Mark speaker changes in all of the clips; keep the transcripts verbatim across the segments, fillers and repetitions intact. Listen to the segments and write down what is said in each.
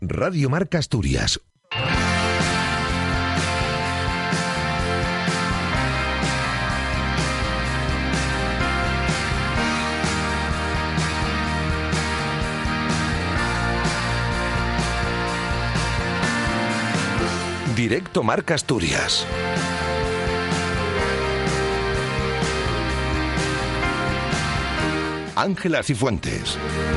Speaker 1: Radio Marca Asturias. Directo Marca Asturias. Ángela Cifuentes.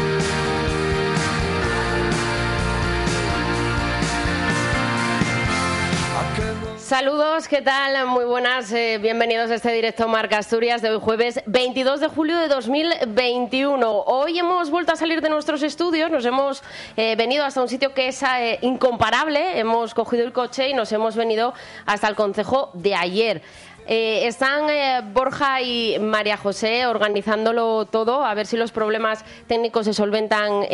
Speaker 2: Saludos, ¿qué tal? Muy buenas, eh, bienvenidos a este directo Marca Asturias de hoy jueves veintidós de julio de dos mil veintiuno. Hoy hemos vuelto a salir de nuestros estudios, nos hemos eh, venido hasta un sitio que es eh, incomparable, hemos cogido el coche y nos hemos venido hasta el concejo de Aller. Eh, están eh, Borja y María José organizándolo todo, a ver si los problemas técnicos se solventan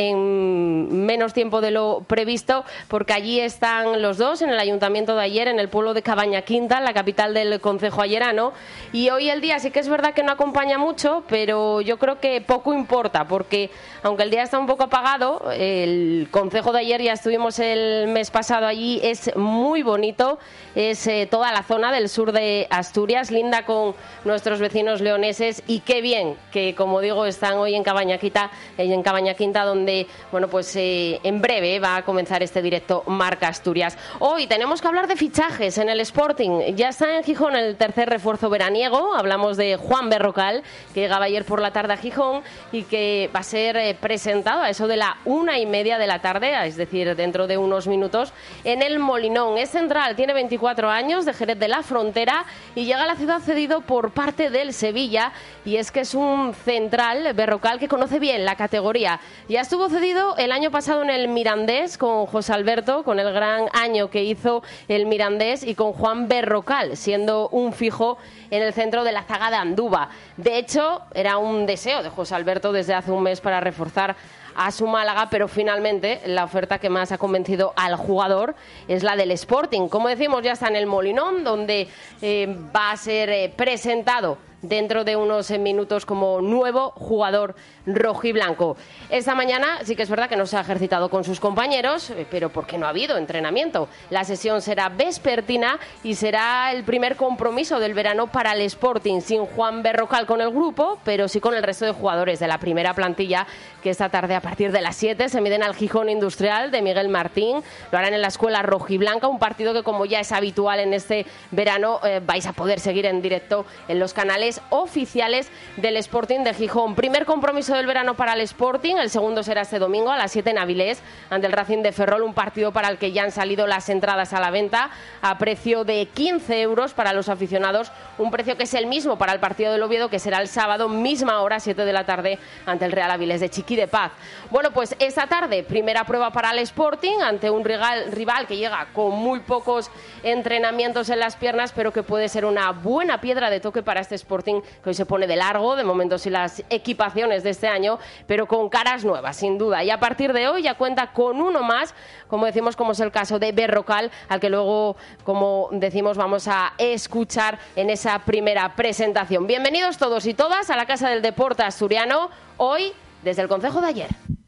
Speaker 2: en menos tiempo de lo previsto, porque allí están los dos en el Ayuntamiento de Aller, en el pueblo de Cabaña Quinta, la capital del concejo allerano. Y hoy el día sí que es verdad que no acompaña mucho, pero yo creo que poco importa, porque aunque el día está un poco apagado, el concejo de Aller, ya estuvimos el mes pasado allí, es muy bonito, es eh, toda la zona del sur de Asturias, linda con nuestros vecinos leoneses, y qué bien que, como digo, están hoy en Cabaña Quinta, en Cabaña Quinta, donde, bueno, pues eh, en breve va a comenzar este directo Marca Asturias. Hoy tenemos que hablar de fichajes en el Sporting. Ya está en Gijón el tercer refuerzo veraniego. Hablamos de Juan Berrocal, que llegaba ayer por la tarde a Gijón y que va a ser eh, presentado a eso de la una y media de la tarde, es decir, dentro de unos minutos, en el Molinón. Es central, tiene veinticuatro años, de Jerez de la Frontera, y llega a la ciudad cedido por parte del Sevilla, y es que es un central, Berrocal, que conoce bien la categoría. Ya estuvo cedido el año pasado en el Mirandés con José Alberto, con el gran año que hizo el Mirandés, y con Juan Berrocal, siendo un fijo en el centro de la zaga de Andúba. De hecho, era un deseo de José Alberto desde hace un mes para reforzar a su Málaga, pero finalmente la oferta que más ha convencido al jugador es la del Sporting. Como decimos, ya está en el Molinón, donde eh, va a ser eh, presentado dentro de unos minutos como nuevo jugador rojiblanco. Esta mañana sí que es verdad que no se ha ejercitado con sus compañeros, pero porque no ha habido entrenamiento. La sesión será vespertina y será el primer compromiso del verano para el Sporting, sin Juan Berrocal con el grupo, pero sí con el resto de jugadores de la primera plantilla, que esta tarde a partir de las siete se miden al Gijón Industrial de Miguel Martín. Lo harán en la escuela rojiblanca, un partido que, como ya es habitual en este verano, eh, vais a poder seguir en directo en los canales oficiales del Sporting de Gijón. Primer compromiso del verano para el Sporting, el segundo será este domingo a las siete en Avilés ante el Racing de Ferrol, un partido para el que ya han salido las entradas a la venta a precio de quince euros para los aficionados, un precio que es el mismo para el partido del Oviedo, que será el sábado, misma hora, siete de la tarde, ante el Real Avilés de Chiqui de Paz. Bueno, pues esta tarde, primera prueba para el Sporting ante un rival, rival que llega con muy pocos entrenamientos en las piernas, pero que puede ser una buena piedra de toque para este Sporting, que hoy se pone de largo, de momento sin las equipaciones de este año, pero con caras nuevas, sin duda. Y a partir de hoy ya cuenta con uno más, como decimos, como es el caso de Berrocal, al que luego, como decimos, vamos a escuchar en esa primera presentación. Bienvenidos todos y todas a la Casa del Deporte Asturiano, hoy desde el concejo de Aller.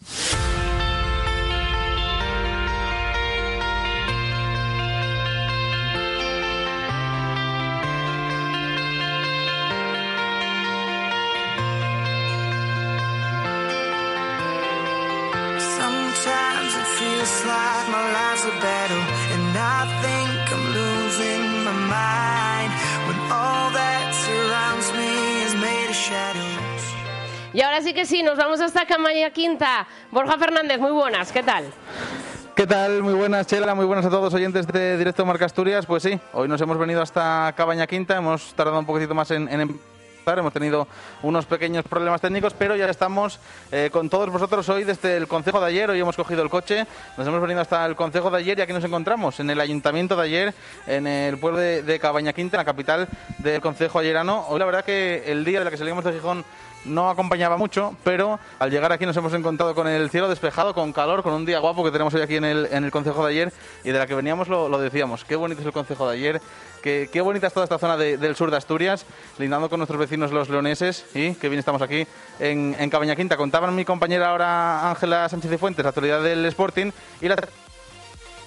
Speaker 3: Sometimes it feels like my life's a battle, and I think I'm losing my mind when all that surrounds me is made of shadows.
Speaker 2: Y ahora sí que sí, nos vamos hasta Cabaña Quinta. Borja Fernández, muy buenas, ¿qué tal?
Speaker 4: ¿Qué tal? Muy buenas, Chela, muy buenas a todos oyentes de Directo Marca Asturias. Pues sí, hoy nos hemos venido hasta Cabaña Quinta, hemos tardado un poquitito más en... en... Hemos tenido unos pequeños problemas técnicos, pero ya estamos eh, con todos vosotros hoy desde el concejo de Aller. Hoy hemos cogido el coche, nos hemos venido hasta el concejo de Aller y aquí nos encontramos en el Ayuntamiento de Aller, en el pueblo de, de Cabaña Quinta, en la capital del concejo allerano. Hoy la verdad que el día de la que salimos de Gijón no acompañaba mucho, pero al llegar aquí nos hemos encontrado con el cielo despejado, con calor, con un día guapo que tenemos hoy aquí en el, en el concejo de Aller, y de la que veníamos lo, lo decíamos. Qué bonito es el concejo de Aller, qué, qué bonita es toda esta zona de, del sur de Asturias, lindando con nuestros vecinos los leoneses, y qué bien estamos aquí en, en Cabaña Quinta. Contaba mi compañera ahora Ángela Sánchez de Fuentes, la actualidad del Sporting, y la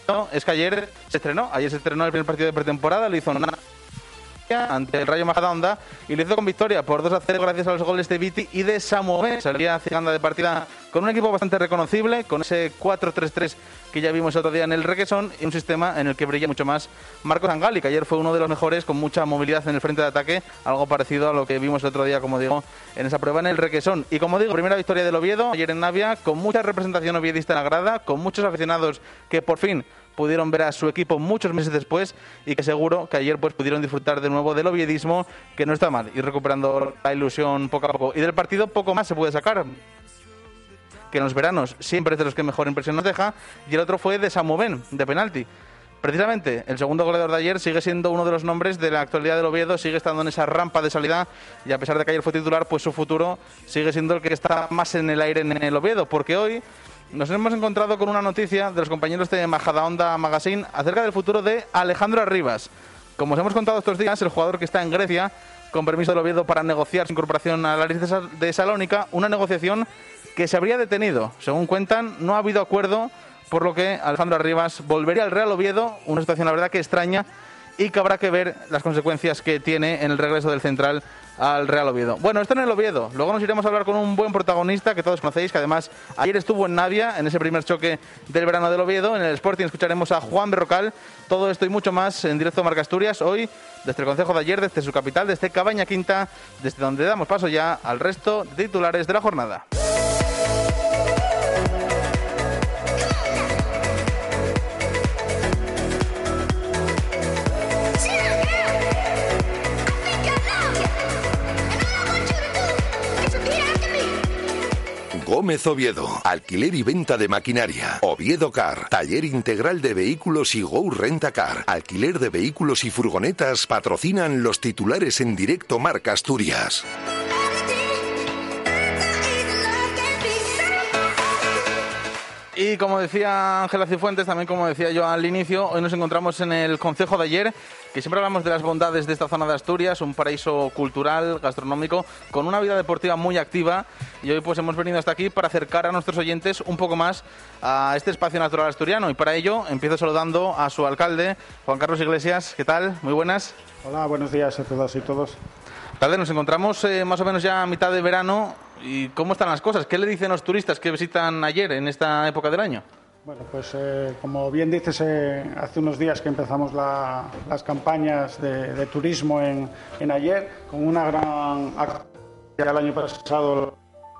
Speaker 4: es que ayer se estrenó, ayer se estrenó el primer partido de pretemporada, lo hizo ante el Rayo Majadahonda y lo hizo con victoria por dos a cero gracias a los goles de Viti y de Samuel. Salía Ciganda de partida con un equipo bastante reconocible, con ese cuatro tres tres que ya vimos el otro día en el Requesón y un sistema en el que brilla mucho más Marcos Angali, que ayer fue uno de los mejores con mucha movilidad en el frente de ataque, algo parecido a lo que vimos el otro día, como digo, en esa prueba en el Requesón. Y como digo, primera victoria del Oviedo ayer en Navia, con mucha representación oviedista en la grada, con muchos aficionados que por fin pudieron ver a su equipo muchos meses después y que seguro que ayer pues pudieron disfrutar de nuevo del oviedismo, que no está mal, y recuperando la ilusión poco a poco. Y del partido poco más se puede sacar, que en los veranos siempre es de los que mejor impresión nos deja, y el otro fue de Samuel, de penalti. Precisamente, el segundo goleador de ayer sigue siendo uno de los nombres de la actualidad del Oviedo, sigue estando en esa rampa de salida y a pesar de que ayer fue titular, pues su futuro sigue siendo el que está más en el aire en el Oviedo, porque hoy nos hemos encontrado con una noticia de los compañeros de Majadahonda Magazine acerca del futuro de Alejandro Arribas. Como os hemos contado estos días, el jugador que está en Grecia, con permiso del Oviedo para negociar su incorporación a la Aris de Salónica, una negociación que se habría detenido. Según cuentan, no ha habido acuerdo, por lo que Alejandro Arribas volvería al Real Oviedo, una situación la verdad que extraña y que habrá que ver las consecuencias que tiene en el regreso del central al Real Oviedo. Bueno, esto en el Oviedo. Luego nos iremos a hablar con un buen protagonista que todos conocéis, que además ayer estuvo en Navia, en ese primer choque del verano del Oviedo. En el Sporting escucharemos a Juan Berrocal. Todo esto y mucho más en directo a Marca Asturias, hoy desde el concejo de Aller, desde su capital, desde Cabaña Quinta, desde donde damos paso ya al resto de titulares de la jornada.
Speaker 1: Gómez Oviedo, alquiler y venta de maquinaria. Oviedo Car, taller integral de vehículos y Go Renta Car. Alquiler de vehículos y furgonetas patrocinan los titulares en directo Marca Asturias.
Speaker 4: Y como decía Ángela Cifuentes, también como decía yo al inicio, hoy nos encontramos en el concejo de Aller, que siempre hablamos de las bondades de esta zona de Asturias, un paraíso cultural, gastronómico, con una vida deportiva muy activa, y hoy pues hemos venido hasta aquí para acercar a nuestros oyentes un poco más a este espacio natural asturiano, y para ello empiezo saludando a su alcalde, Juan Carlos Iglesias. ¿Qué tal? Muy buenas.
Speaker 5: Hola, buenos días a todas y todos.
Speaker 4: Alcalde, nos encontramos eh, más o menos ya a mitad de verano. ¿Y cómo están las cosas? ¿Qué le dicen los turistas que visitan Aller en esta época del año?
Speaker 5: Bueno, pues eh, como bien dices, eh, hace unos días que empezamos la, las campañas de, de turismo en, en Aller, con una gran actividad. El año pasado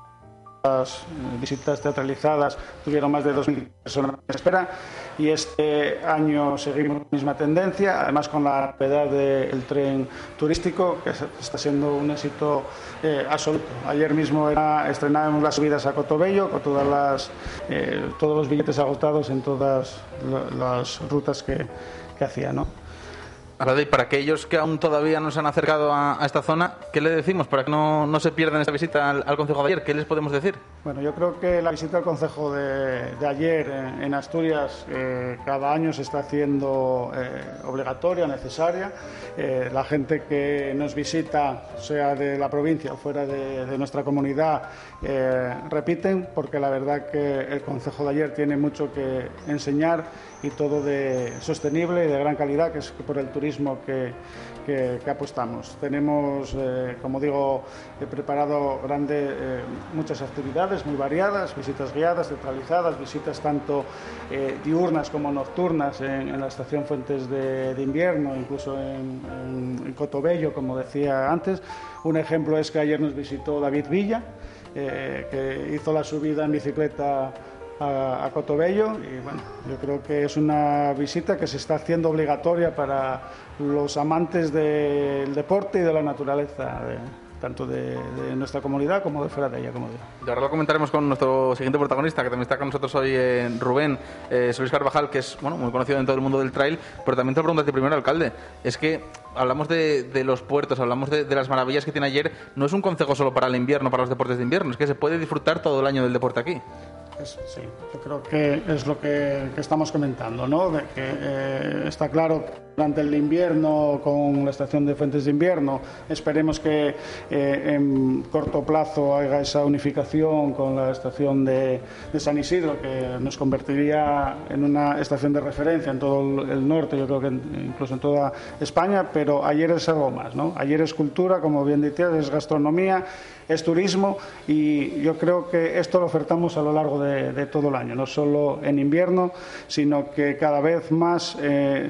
Speaker 5: las visitas teatralizadas tuvieron más de dos mil personas en espera y este año seguimos la misma tendencia, además con la novedad del tren turístico, que está siendo un éxito eh, absoluto. Ayer mismo era, estrenábamos las subidas a Cotobello con todas las, eh, todos los billetes agotados en todas las rutas que, que hacía, ¿no?
Speaker 4: Ahora, y para aquellos que aún todavía no se han acercado a, a esta zona, ¿qué le decimos para que no, no se pierdan esta visita al, al concejo de Aller? ¿Qué les podemos decir?
Speaker 5: Bueno, yo creo que la visita al concejo de, de Aller en, en Asturias eh, cada año se está haciendo eh, obligatoria, necesaria. Eh, la gente que nos visita, sea de la provincia o fuera de, de nuestra comunidad, eh, repiten, porque la verdad que el concejo de Aller tiene mucho que enseñar y todo de sostenible y de gran calidad, que es por el turismo que, que, que apostamos. Tenemos, eh, como digo, he preparado grande, eh, muchas actividades muy variadas, visitas guiadas, centralizadas, visitas tanto eh, diurnas como nocturnas en, en la estación Fuentes de, de Invierno, incluso en, en, en Cotobello, como decía antes. Un ejemplo es que ayer nos visitó David Villa, eh, que hizo la subida en bicicleta A, a Cotobello, y bueno, yo creo que es una visita que se está haciendo obligatoria para los amantes del deporte y de la naturaleza, de, tanto de, de nuestra comunidad como de fuera de ella, como digo.
Speaker 4: Y ahora lo comentaremos con nuestro siguiente protagonista, que también está con nosotros hoy, eh, Rubén eh, Solís Carvajal, que es bueno, muy conocido en todo el mundo del trail, pero también te lo pregunto primero, alcalde, es que hablamos de, de los puertos, hablamos de, de las maravillas que tiene Aller, no es un concejo solo para el invierno, para los deportes de invierno, es que se puede disfrutar todo el año del deporte aquí.
Speaker 5: Es, sí, yo creo que es lo que, que estamos comentando, ¿no? De que eh, está claro durante el invierno con la estación de Fuentes de Invierno. Esperemos que eh, en corto plazo haga esa unificación con la estación de, de San Isidro, que nos convertiría en una estación de referencia en todo el norte, yo creo que incluso en toda España, pero Aller es algo más, ¿no? Aller es cultura, como bien decías, es gastronomía, es turismo, y yo creo que esto lo ofertamos a lo largo de, de todo el año, no solo en invierno, sino que cada vez más. Eh,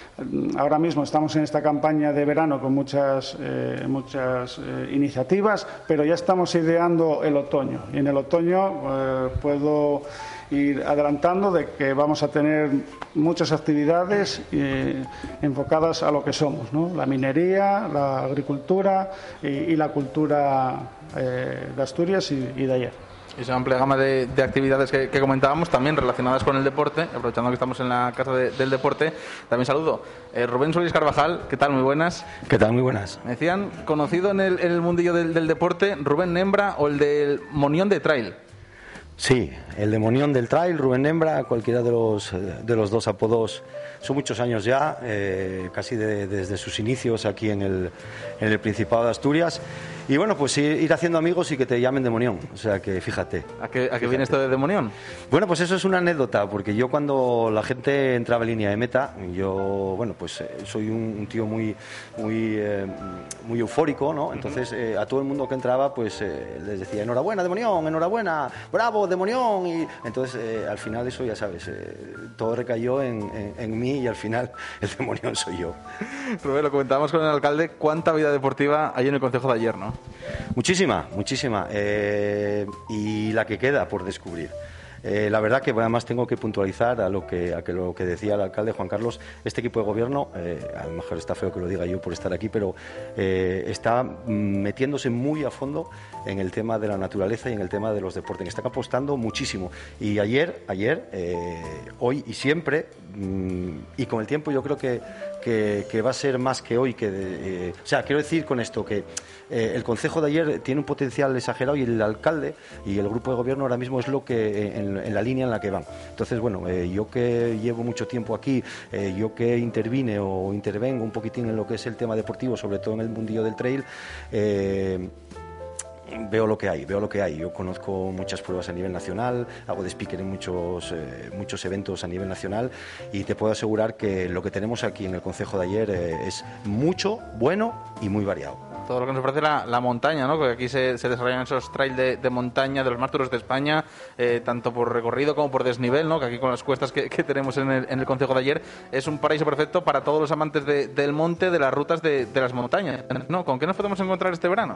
Speaker 5: Ahora mismo estamos en esta campaña de verano con muchas, eh, muchas eh, iniciativas, pero ya estamos ideando el otoño. Y en el otoño eh, puedo ir adelantando de que vamos a tener muchas actividades eh, enfocadas a lo que somos, ¿no? La minería, la agricultura y, y la cultura eh, de Asturias y, y de Aller.
Speaker 4: Y esa amplia gama de, de actividades que, que comentábamos, también relacionadas con el deporte, aprovechando que estamos en la Casa de, del Deporte. También saludo. Eh, Rubén Solís Carvajal, ¿qué tal? Muy buenas.
Speaker 6: ¿Qué tal? Muy buenas.
Speaker 4: Me decían, conocido en el, en el mundillo del, del deporte, Rubén Nembra o el del Monión de Trail.
Speaker 6: Sí, el de Monión del Trail, Rubén Nembra, cualquiera de los, de los dos apodos. Son muchos años ya, eh, casi de, desde sus inicios aquí en el, en el Principado de Asturias. Y bueno, pues ir, ir haciendo amigos y que te llamen Demonión. O sea que fíjate.
Speaker 4: ¿A qué, a qué viene esto de Demonión?
Speaker 6: Bueno, pues eso es una anécdota, porque yo cuando la gente entraba en línea de meta, yo, bueno, pues eh, soy un, un tío muy, muy, eh, muy eufórico, ¿no? Entonces eh, a todo el mundo que entraba, pues eh, les decía enhorabuena, Demonión, enhorabuena, bravo, Demonión. Y entonces eh, al final eso, ya sabes, eh, todo recayó en, en, en mí y al final el Demonión soy yo.
Speaker 4: Rubén, lo comentábamos con el alcalde, ¿cuánta vida deportiva hay en el concejo de Aller, no?
Speaker 6: Muchísima, muchísima. Eh, y la que queda por descubrir. Eh, la verdad que además tengo que puntualizar a lo que, a que lo que decía el alcalde Juan Carlos. Este equipo de gobierno, eh, a lo mejor está feo que lo diga yo por estar aquí, pero eh, está metiéndose muy a fondo en el tema de la naturaleza y en el tema de los deportes. Está apostando muchísimo. Y ayer, ayer, eh, hoy y siempre, mmm, y con el tiempo yo creo que, que, que va a ser más que hoy. Que de, eh, o sea, quiero decir con esto que eh, el concejo de Aller tiene un potencial exagerado y el alcalde y el grupo de gobierno ahora mismo es lo que eh, en, en la línea en la que van. Entonces, bueno, eh, yo que llevo mucho tiempo aquí, eh, yo que intervine o intervengo un poquitín en lo que es el tema deportivo, sobre todo en el mundillo del trail, eh, veo lo que hay, veo lo que hay. Yo conozco muchas pruebas a nivel nacional, hago de speaker en muchos, eh, muchos eventos a nivel nacional y te puedo asegurar que lo que tenemos aquí en el concejo de Aller eh, es mucho, bueno y muy variado.
Speaker 4: Todo lo que nos ofrece la, la montaña, ¿no? Porque aquí se, se desarrollan esos trails de, de montaña de los más duros de España, eh, tanto por recorrido como por desnivel, ¿no? Que aquí con las cuestas que, que tenemos en el, en el concejo de Aller es un paraíso perfecto para todos los amantes de, del monte, de las rutas de, de las montañas, ¿no? ¿Con qué nos podemos encontrar este verano?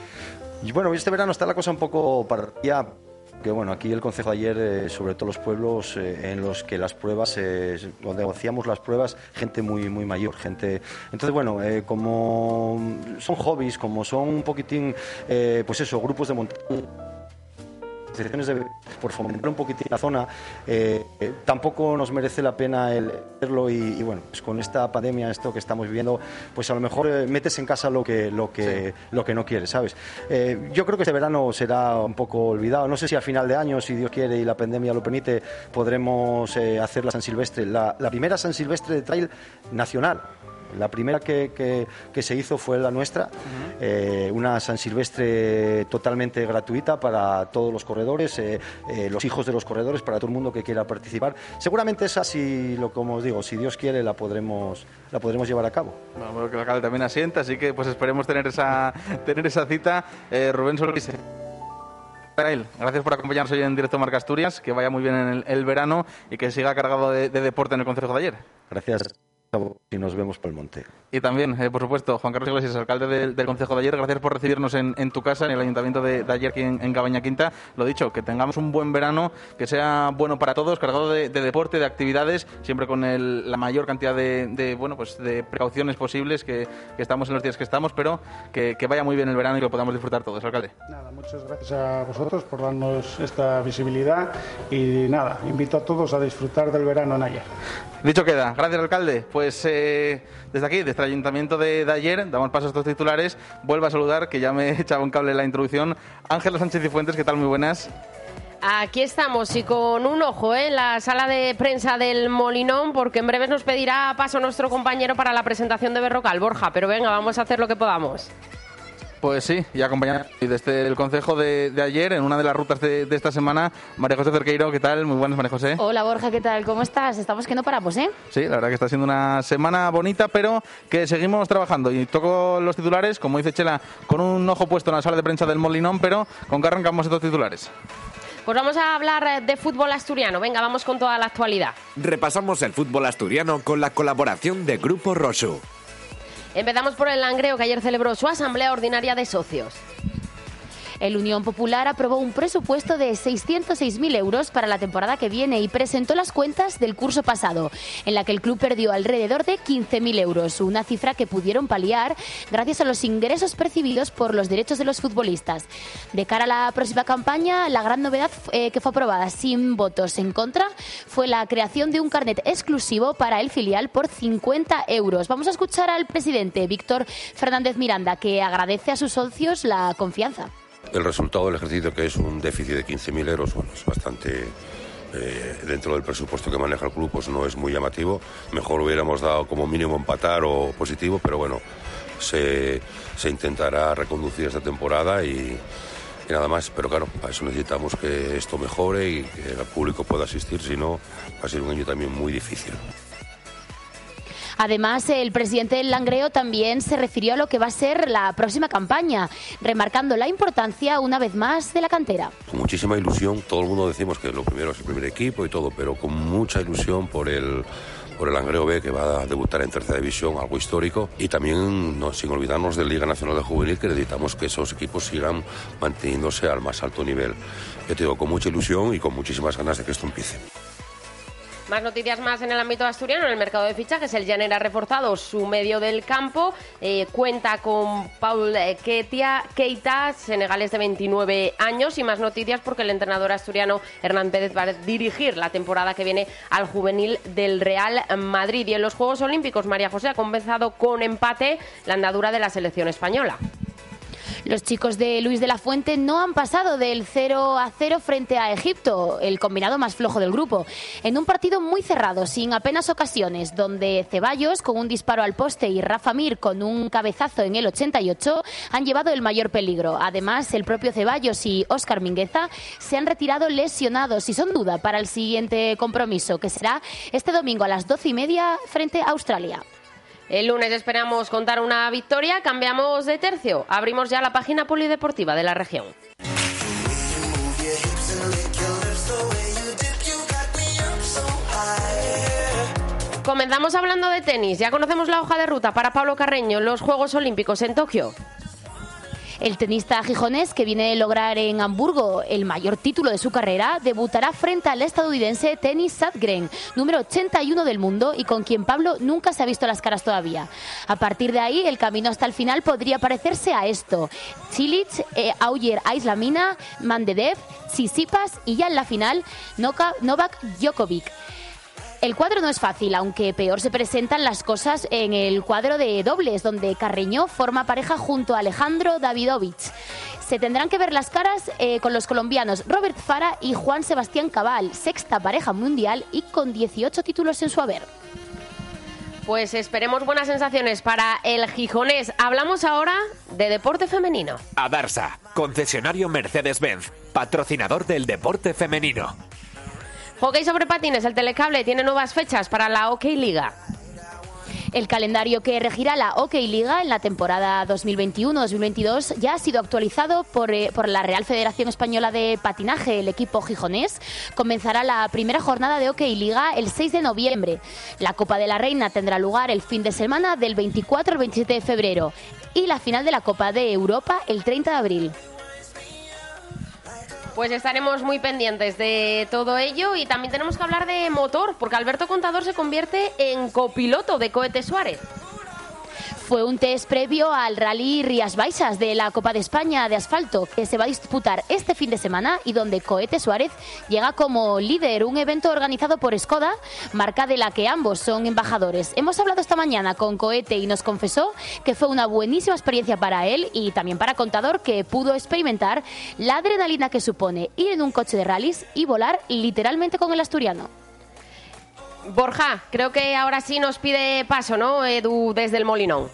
Speaker 6: Y bueno, este verano está la cosa un poco para ya. Que bueno, aquí el concejo de Aller, eh, sobre todo los pueblos eh, en los que las pruebas, eh, donde hacíamos las pruebas, gente muy muy mayor, gente. Entonces bueno, eh, como son hobbies, como son un poquitín, eh, pues eso, grupos de montaña, de, por fomentar un poquitín la zona, eh, eh, tampoco nos merece la pena el hacerlo y, y bueno, pues con esta pandemia, esto que estamos viviendo, pues a lo mejor eh, metes en casa lo que lo que sí. lo que no quieres, ¿sabes? Eh, yo creo que este verano será un poco olvidado. No sé si a final de año, si Dios quiere y la pandemia lo permite, podremos eh, hacer la San Silvestre, la, la primera San Silvestre de trail nacional. La primera que, que, que se hizo fue la nuestra, uh-huh. eh, una San Silvestre totalmente gratuita para todos los corredores, eh, eh, los hijos de los corredores, para todo el mundo que quiera participar. Seguramente esa, si lo como os digo, si Dios quiere, la podremos la podremos llevar a cabo.
Speaker 4: Bueno, bueno, que el alcalde también asienta, así que pues esperemos tener esa tener esa cita. Eh, Rubén Solís, gracias por acompañarnos hoy en Directo Marca Asturias, que vaya muy bien en el, el verano y que siga cargado de, de deporte en el concejo de Aller.
Speaker 6: Gracias. Y nos vemos por el monte.
Speaker 4: Y también, eh, por supuesto, Juan Carlos Iglesias, alcalde del, del concejo de Aller, gracias por recibirnos en, en tu casa, en el ayuntamiento de, de Aller, aquí en, en Cabaña Quinta. Lo dicho, que tengamos un buen verano, que sea bueno para todos, cargado de, de deporte, de actividades, siempre con el, la mayor cantidad de, de, bueno, pues de precauciones posibles, que, que estamos en los días que estamos, pero que, que vaya muy bien el verano y que lo podamos disfrutar todos, alcalde.
Speaker 5: Nada, muchas gracias a vosotros por darnos esta visibilidad y nada, invito a todos a disfrutar del verano en Aller.
Speaker 4: Dicho queda, gracias alcalde. Pues eh, desde aquí, desde el ayuntamiento de, de Aller, damos paso a estos titulares. Vuelvo a saludar, que ya me echaba un cable en la introducción, Ángela Sánchez Cifuentes, ¿qué tal? Muy buenas.
Speaker 2: Aquí estamos y con un ojo ¿eh? en la sala de prensa del Molinón, porque en breves nos pedirá paso nuestro compañero para la presentación de Berrocal, Borja, pero venga, vamos a hacer lo que podamos.
Speaker 4: Pues sí, y acompañado desde el consejo de, de ayer, en una de las rutas de, de esta semana, María José Cerqueiro, ¿qué tal? Muy buenas, María José.
Speaker 7: Hola Borja, ¿qué tal? ¿Cómo estás? Estamos que no paramos, ¿eh?
Speaker 4: Sí, la verdad que está siendo una semana bonita, pero que seguimos trabajando. Y toco los titulares, como dice Chela, con un ojo puesto en la sala de prensa del Molinón, pero ¿con qué arrancamos estos titulares?
Speaker 2: Pues vamos a hablar de fútbol asturiano. Venga, vamos con toda la actualidad.
Speaker 8: Repasamos el fútbol asturiano con la colaboración de Grupo Rosu.
Speaker 2: Empezamos por el Langreo, que ayer celebró su asamblea ordinaria de socios.
Speaker 7: El Unión Popular aprobó un presupuesto de seiscientos seis mil euros para la temporada que viene y presentó las cuentas del curso pasado, en la que el club perdió alrededor de quince mil euros, una cifra que pudieron paliar gracias a los ingresos percibidos por los derechos de los futbolistas. De cara a la próxima campaña, la gran novedad eh, que fue aprobada sin votos en contra fue la creación de un carnet exclusivo para el filial por cincuenta euros. Vamos a escuchar al presidente, Víctor Fernández Miranda, que agradece a sus socios la confianza.
Speaker 9: El resultado del ejercicio, que es un déficit de quince mil euros, bueno, es bastante, eh, dentro del presupuesto que maneja el club, pues no es muy llamativo. Mejor hubiéramos dado como mínimo empatar o positivo, pero bueno, se, se intentará reconducir esta temporada y, y nada más. Pero claro, para eso necesitamos que esto mejore y que el público pueda asistir, si no va a ser un año también muy difícil.
Speaker 7: Además, el presidente del Langreo también se refirió a lo que va a ser la próxima campaña, remarcando la importancia, una vez más, de la cantera.
Speaker 9: Con muchísima ilusión, todo el mundo decimos que lo primero es el primer equipo y todo, pero con mucha ilusión por el, por el Langreo B, que va a debutar en tercera división, algo histórico, y también, no, sin olvidarnos de la Liga Nacional de Juvenil, que necesitamos que esos equipos sigan manteniéndose al más alto nivel. Yo te digo, con mucha ilusión y con muchísimas ganas de que esto empiece.
Speaker 2: Más noticias más en el ámbito asturiano. En el mercado de fichajes, el Llanera ha reforzado su medio del campo. Eh, cuenta con Paul Ketia, Keita, senegalés de veintinueve años. Y más noticias porque el entrenador asturiano Hernán Pérez va a dirigir la temporada que viene al juvenil del Real Madrid. Y en los Juegos Olímpicos, María José ha comenzado con empate la andadura de la selección española.
Speaker 7: Los chicos de Luis de la Fuente no han pasado del cero a cero frente a Egipto, el combinado más flojo del grupo, en un partido muy cerrado, sin apenas ocasiones, donde Ceballos, con un disparo al poste, y Rafa Mir, con un cabezazo en el ochenta y ocho, han llevado el mayor peligro. Además, el propio Ceballos y Óscar Mingueza se han retirado lesionados y son duda para el siguiente compromiso, que será este domingo a las doce y media frente a Australia.
Speaker 2: El lunes esperamos contar una victoria. Cambiamos de tercio. Abrimos ya la página polideportiva de la región. Comenzamos hablando de tenis. Ya conocemos la hoja de ruta para Pablo Carreño en los Juegos Olímpicos en Tokio.
Speaker 7: El tenista gijonés, que viene de lograr en Hamburgo el mayor título de su carrera, debutará frente al estadounidense Tennys Sandgren, número ochenta y uno del mundo y con quien Pablo nunca se ha visto las caras todavía. A partir de ahí, el camino hasta el final podría parecerse a esto: Cilic, eh, Auger Islamina, Medvedev, Tsitsipas y ya en la final Novak Djokovic. El cuadro no es fácil, aunque peor se presentan las cosas en el cuadro de dobles, donde Carreño forma pareja junto a Alejandro Davidovich. Se tendrán que ver las caras eh, con los colombianos Robert Farah y Juan Sebastián Cabal, sexta pareja mundial y con dieciocho títulos en su haber.
Speaker 2: Pues esperemos buenas sensaciones para el gijonés. Hablamos ahora de deporte femenino.
Speaker 8: Adarsa, concesionario Mercedes-Benz, patrocinador del deporte femenino.
Speaker 2: Hockey sobre patines, el Telecable tiene nuevas fechas para la Hockey Liga.
Speaker 7: El calendario que regirá la Hockey Liga en la temporada dos mil veintiuno dos mil veintidós ya ha sido actualizado por, eh, por la Real Federación Española de Patinaje. El equipo gijonés comenzará la primera jornada de Hockey Liga el seis de noviembre. La Copa de la Reina tendrá lugar el fin de semana del veinticuatro al veintisiete de febrero y la final de la Copa de Europa el treinta de abril.
Speaker 2: Pues estaremos muy pendientes de todo ello y también tenemos que hablar de motor, porque Alberto Contador se convierte en copiloto de Cohete Suárez.
Speaker 7: Fue un test previo al Rally Rías Baixas de la Copa de España de asfalto, que se va a disputar este fin de semana y donde Cohete Suárez llega como líder, un evento organizado por Skoda, marca de la que ambos son embajadores. Hemos hablado esta mañana con Cohete y nos confesó que fue una buenísima experiencia para él y también para Contador, que pudo experimentar la adrenalina que supone ir en un coche de rallies y volar literalmente con el asturiano.
Speaker 2: Borja, creo que ahora sí nos pide paso, ¿no, Edu, desde el Molinón?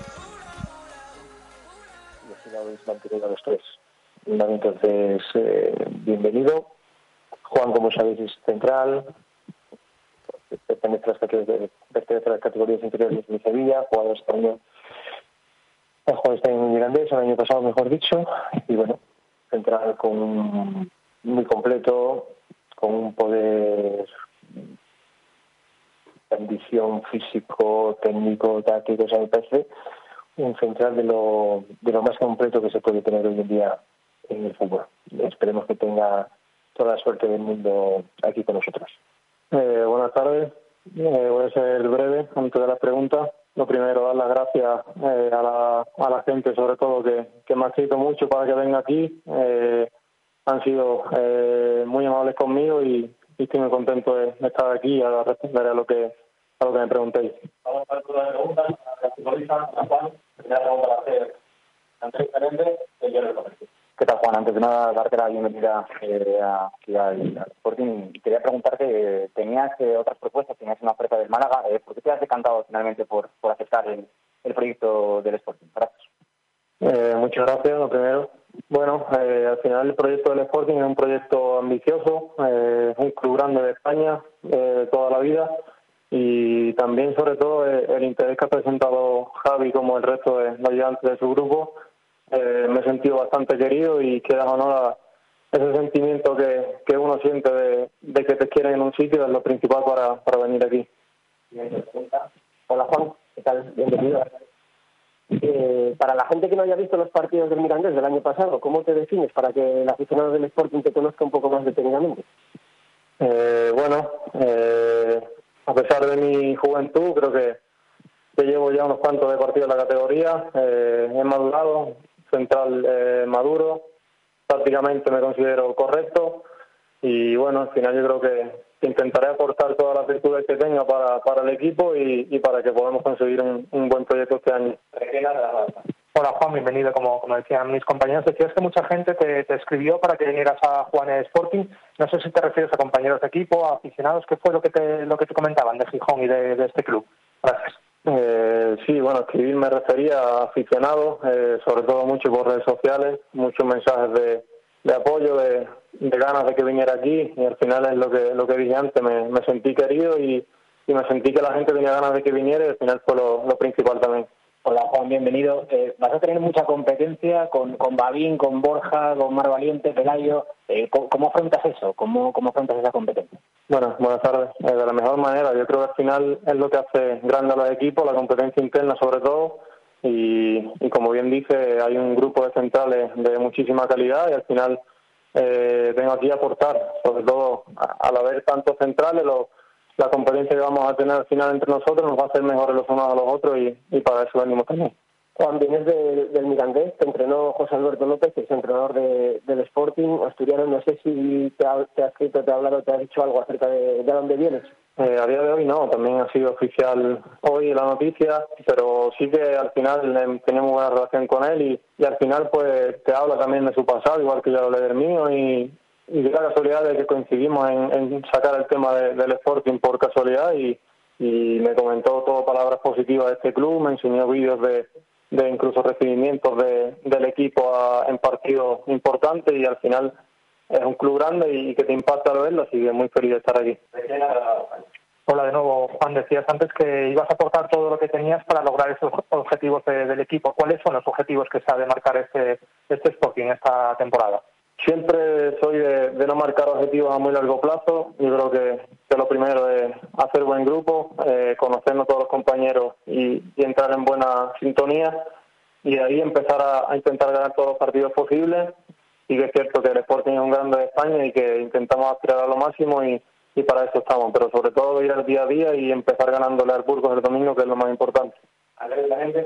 Speaker 10: A los tres. Entonces, eh, bienvenido. Juan, como sabéis, es central. Pertenece a las categorías, pertenece a las categorías inferiores de Sevilla. Jugador español. El jugador está en Mirandés el año pasado, mejor dicho. Y bueno, central con un, muy completo, con un poder, ambición físico, técnico, táctico, o sea, me parece un central de lo, de lo más completo que se puede tener hoy en día en el fútbol. Esperemos que tenga toda la suerte del mundo aquí con nosotros. Eh, buenas tardes. Eh, voy a ser breve antes de las preguntas. Lo primero, dar las gracias eh, a, la, a la gente, sobre todo, que, que me ha escrito mucho para que venga aquí. Eh, han sido eh, muy amables conmigo y, y estoy muy contento de, de estar aquí y ahora responderé a lo que, a lo que me preguntéis. Vamos a ver todas las preguntas. A la futbolista, a Juan. Primera pregunta va a ser Andrés Fernández, de Yo del Comercio. ¿Qué tal, Juan? Antes de nada, darte la bienvenida eh, aquí al, al Sporting. Quería preguntarte, eh, tenías eh, otras propuestas, tenías una oferta del Málaga. Eh, ¿Por qué te has decantado finalmente por, por aceptar el, el proyecto del Sporting? Gracias. Eh, muchas gracias, lo primero. Bueno, eh, al final el proyecto del Sporting es un proyecto ambicioso, eh, un club grande de España eh, toda la vida, y también, sobre todo, eh, el interés que ha presentado Javi, como el resto de los ayudantes de su grupo. Eh, me he sentido bastante querido y queda honor a ese sentimiento que, que uno siente de, de que te quieren en un sitio, es lo principal para, para venir aquí. Hola, Juan, ¿qué tal? Bienvenido. Eh, para la gente que no haya visto los partidos del Mirandés del año pasado, ¿cómo te defines para que el aficionado del Sporting te conozca un poco más detenidamente? Eh, bueno, eh, a pesar de mi juventud, creo que, que llevo ya unos cuantos de partidos en la categoría, eh, he madurado, central eh, maduro, prácticamente me considero correcto y bueno, al final yo creo que intentaré aportar todas las virtudes que tenga para, para el equipo y, y para que podamos conseguir un, un buen proyecto este año.
Speaker 11: Hola, Juan, bienvenido. Como, como decían mis compañeros, decías que mucha gente te, te escribió para que vinieras a Juan Sporting. No sé si te refieres a compañeros de equipo, a aficionados. ¿Qué fue lo que te, lo que te comentaban de Gijón y de, de este club? Gracias.
Speaker 10: Eh, sí, bueno, escribir me refería a aficionados, eh, sobre todo mucho por redes sociales, muchos mensajes de, de apoyo, de, de ganas de que viniera aquí, y al final es lo que lo que dije antes, me, me sentí querido y, y me sentí que la gente tenía ganas de que viniera y al final fue lo, lo principal también.
Speaker 12: Hola, Juan, bienvenido. Eh, vas a tener mucha competencia con, con Babín, con Borja, con Mar Valiente, Pelayo. Eh, ¿cómo, ¿Cómo afrontas eso? ¿Cómo, cómo afrontas esa competencia?
Speaker 10: Bueno, buenas tardes. Eh, de la mejor manera. Yo creo que al final es lo que hace grande a los equipos, la competencia interna sobre todo. Y, y como bien dice, hay un grupo de centrales de muchísima calidad y al final eh, vengo aquí a aportar, sobre todo al haber tantos centrales, los la competencia que vamos a tener al final entre nosotros nos va a hacer mejores los unos a los otros y, y para eso venimos también.
Speaker 12: Juan, vienes de, del Mirandés, te entrenó José Alberto López, que es entrenador de, del Sporting asturiano. No sé si te ha, te ha escrito, te ha hablado, te ha dicho algo acerca de, de dónde vienes.
Speaker 10: Eh, a día de hoy no, también ha sido oficial hoy la noticia, pero sí que al final eh, tenemos buena relación con él y, y al final pues te habla también de su pasado, igual que yo hablé del mío y... Y de la casualidad de que coincidimos en, en sacar el tema de, del Sporting por casualidad y, y me comentó todo palabras positivas de este club, me enseñó vídeos de, de incluso recibimientos de, del equipo a, en partidos importantes y al final es un club grande y que te impacta al verlo, así que muy feliz de estar aquí.
Speaker 11: Hola de nuevo, Juan, decías antes que ibas a aportar todo lo que tenías para lograr esos objetivos de, del equipo. ¿Cuáles son los objetivos que se ha de marcar este, este Sporting esta temporada?
Speaker 10: Siempre soy de, de no marcar objetivos a muy largo plazo. Yo creo que, que lo primero es hacer buen grupo, eh, conocernos todos los compañeros y, y entrar en buena sintonía y de ahí empezar a, a intentar ganar todos los partidos posibles. Y que es cierto que el Sporting es un grande de España y que intentamos aspirar a lo máximo y, y para eso estamos. Pero sobre todo ir al día a día y empezar ganándole al Burgos el domingo, que es lo más importante.
Speaker 11: Andrés Menéndez.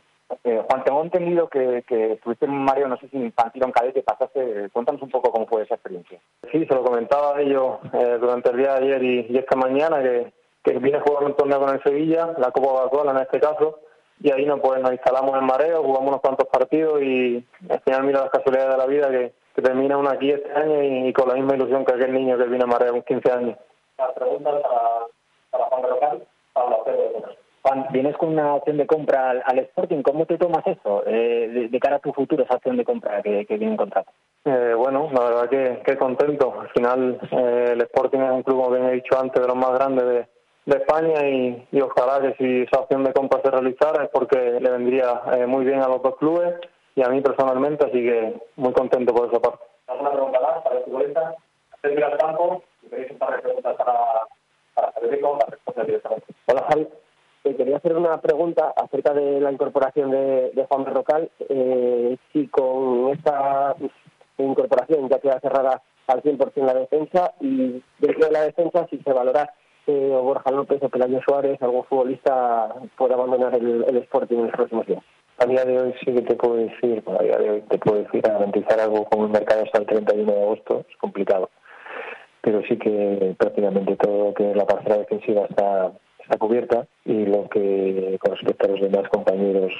Speaker 11: Eh, Juan, tengo entendido que, que estuviste en un mareo, no sé si infantil o en cadete, pasaste, cuéntanos un poco cómo fue esa experiencia.
Speaker 13: Sí, se lo comentaba a ellos eh, durante el día de ayer y, y esta mañana, que, que vine a jugar un torneo con el Sevilla, la Copa Coca-Cola en este caso, y ahí no, pues, nos instalamos en mareo, jugamos unos cuantos partidos y al final mira las casualidades de la vida que, que termina uno aquí este año y, y con la misma ilusión que aquel niño que vino a mareo con quince años.
Speaker 11: La pregunta para, para Juan Berrocal, para la Pedro. Juan, vienes con una opción de compra al, al Sporting, ¿cómo te tomas eso eh, de, de cara a tu futuro, esa opción de compra que, que viene en contrato?
Speaker 13: Eh, bueno, la verdad que, que contento. Al final eh, el Sporting es un club, como bien he dicho antes, de los más grandes de, de España y, y ojalá que si esa opción de compra se realizara es porque le vendría eh, muy bien a los dos clubes y a mí personalmente, así que muy contento por esa parte.
Speaker 11: ¿Alguna pregunta más para el futbolista? Antes de ir al campo, si tenéis un par de preguntas para, para Federico, las respuestas directamente.
Speaker 12: Hola, Javi. Eh, quería hacer una pregunta acerca de la incorporación de, de Juan Berrocal. Eh, si con esta pues, incorporación ya queda cerrada al cien por ciento la defensa y dentro de la defensa si se valora eh, o Borja López o Pelayo Suárez, algún futbolista puede abandonar el, el Sporting en los próximos días.
Speaker 13: A día de hoy sí que te puedo decir, a día de hoy te puedo decir, garantizar algo como el mercado hasta el treinta y uno de agosto es complicado. Pero sí que prácticamente todo lo que es la parcela defensiva está, está cubierta y lo que con respecto a los demás compañeros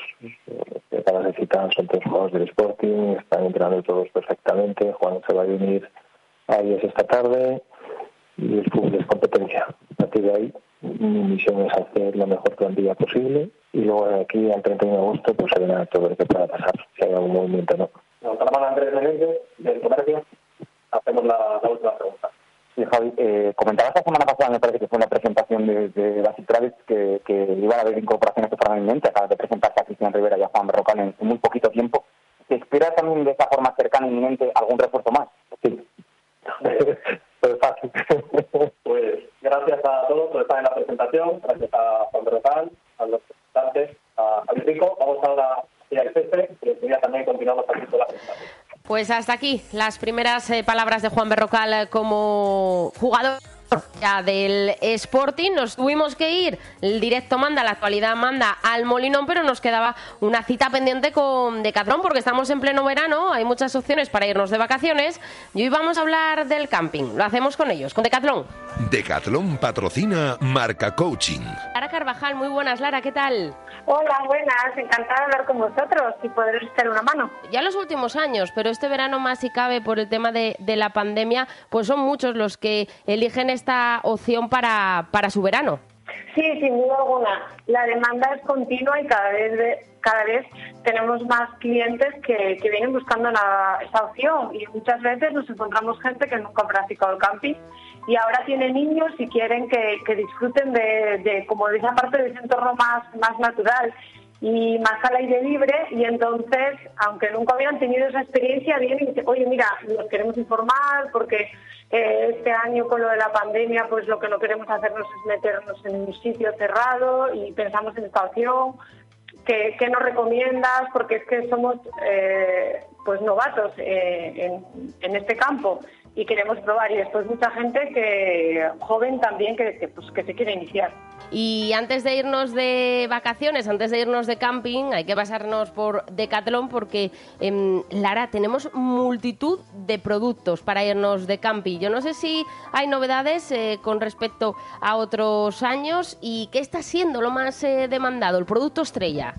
Speaker 13: que acabas de citar son todos jugadores del Sporting, están entrenando todos perfectamente. Juan se va a unir a ellos esta tarde y el fútbol es competencia. A partir de ahí mi misión es hacer la mejor plantilla posible y luego de aquí al treinta y uno de agosto pues se verá todo lo que pueda pasar, si hay algún movimiento o no.
Speaker 11: Nos llaman Andrés Menéndez del Comercio, hacemos la, la última pregunta.
Speaker 14: Sí, Javi, eh, comentabas la semana pasada, me parece que fue la presentación de, de Basic Travis, que, que iban a haber incorporaciones que fueran inminentes. Acabas de presentarse a Cristian Rivera y a Juan Berrocal en, en muy poquito tiempo. ¿Te espera también de esa forma cercana e inminente algún refuerzo más?
Speaker 13: Sí. Pues fácil.
Speaker 11: Pues gracias a todos por estar en la presentación, gracias a Juan Berrocal, a los representantes, a Javier Rico. Vamos ahora a ir al césped y enseguida también continuamos aquí con la presentación.
Speaker 2: Pues hasta aquí las primeras eh, palabras de Juan Berrocal como jugador ya del Sporting. Nos tuvimos que ir, el directo manda, la actualidad manda al Molinón, pero nos quedaba una cita pendiente con Decathlon porque estamos en pleno verano, hay muchas opciones para irnos de vacaciones y hoy vamos a hablar del camping. Lo hacemos con ellos, con Decathlon.
Speaker 1: Decathlon patrocina Marca Coaching.
Speaker 2: Lara Carvajal, muy buenas. Lara, ¿qué tal?
Speaker 15: Hola, buenas, encantada de hablar con vosotros y poderos echar una mano.
Speaker 2: Ya en los últimos años, pero este verano más si cabe por el tema de, de la pandemia, pues son muchos los que eligen esta opción para, para su verano.
Speaker 15: Sí, sin duda alguna. La demanda es continua y cada vez de, cada vez tenemos más clientes que, que vienen buscando la, esta opción y muchas veces nos encontramos gente que nunca ha practicado el camping y ahora tiene niños y quieren que, que disfruten de, de como de esa parte de ese entorno más, más natural y más al aire libre y entonces, aunque nunca habían tenido esa experiencia, vienen y dicen, oye, mira, nos queremos informar porque eh, este año con lo de la pandemia, pues lo que no queremos hacernos es meternos en un sitio cerrado y pensamos en esta opción. ¿Qué, qué nos recomiendas? Porque es que somos eh, pues novatos eh, en, en este campo y queremos probar y después mucha gente que joven también que, que, pues, que se quiere iniciar.
Speaker 2: Y antes de irnos de vacaciones, antes de irnos de camping, hay que pasarnos por Decathlon porque, eh, Lara, tenemos multitud de productos para irnos de camping. Yo no sé si hay novedades eh, con respecto a otros años y qué está siendo lo más eh, demandado, el producto estrella.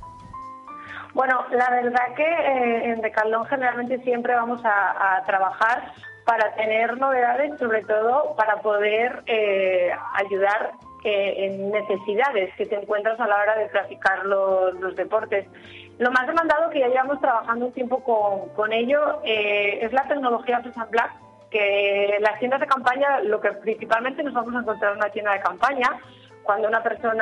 Speaker 15: Bueno, la verdad que eh, en Decathlon generalmente siempre vamos a, a trabajar para tener novedades, sobre todo para poder eh, ayudar eh, en necesidades que te encuentras a la hora de practicar los, los deportes. Lo más demandado, que ya llevamos trabajando un tiempo con, con ello, eh, es la tecnología Fresh and Black, que las tiendas de campaña, lo que principalmente nos vamos a encontrar en una tienda de campaña, cuando una persona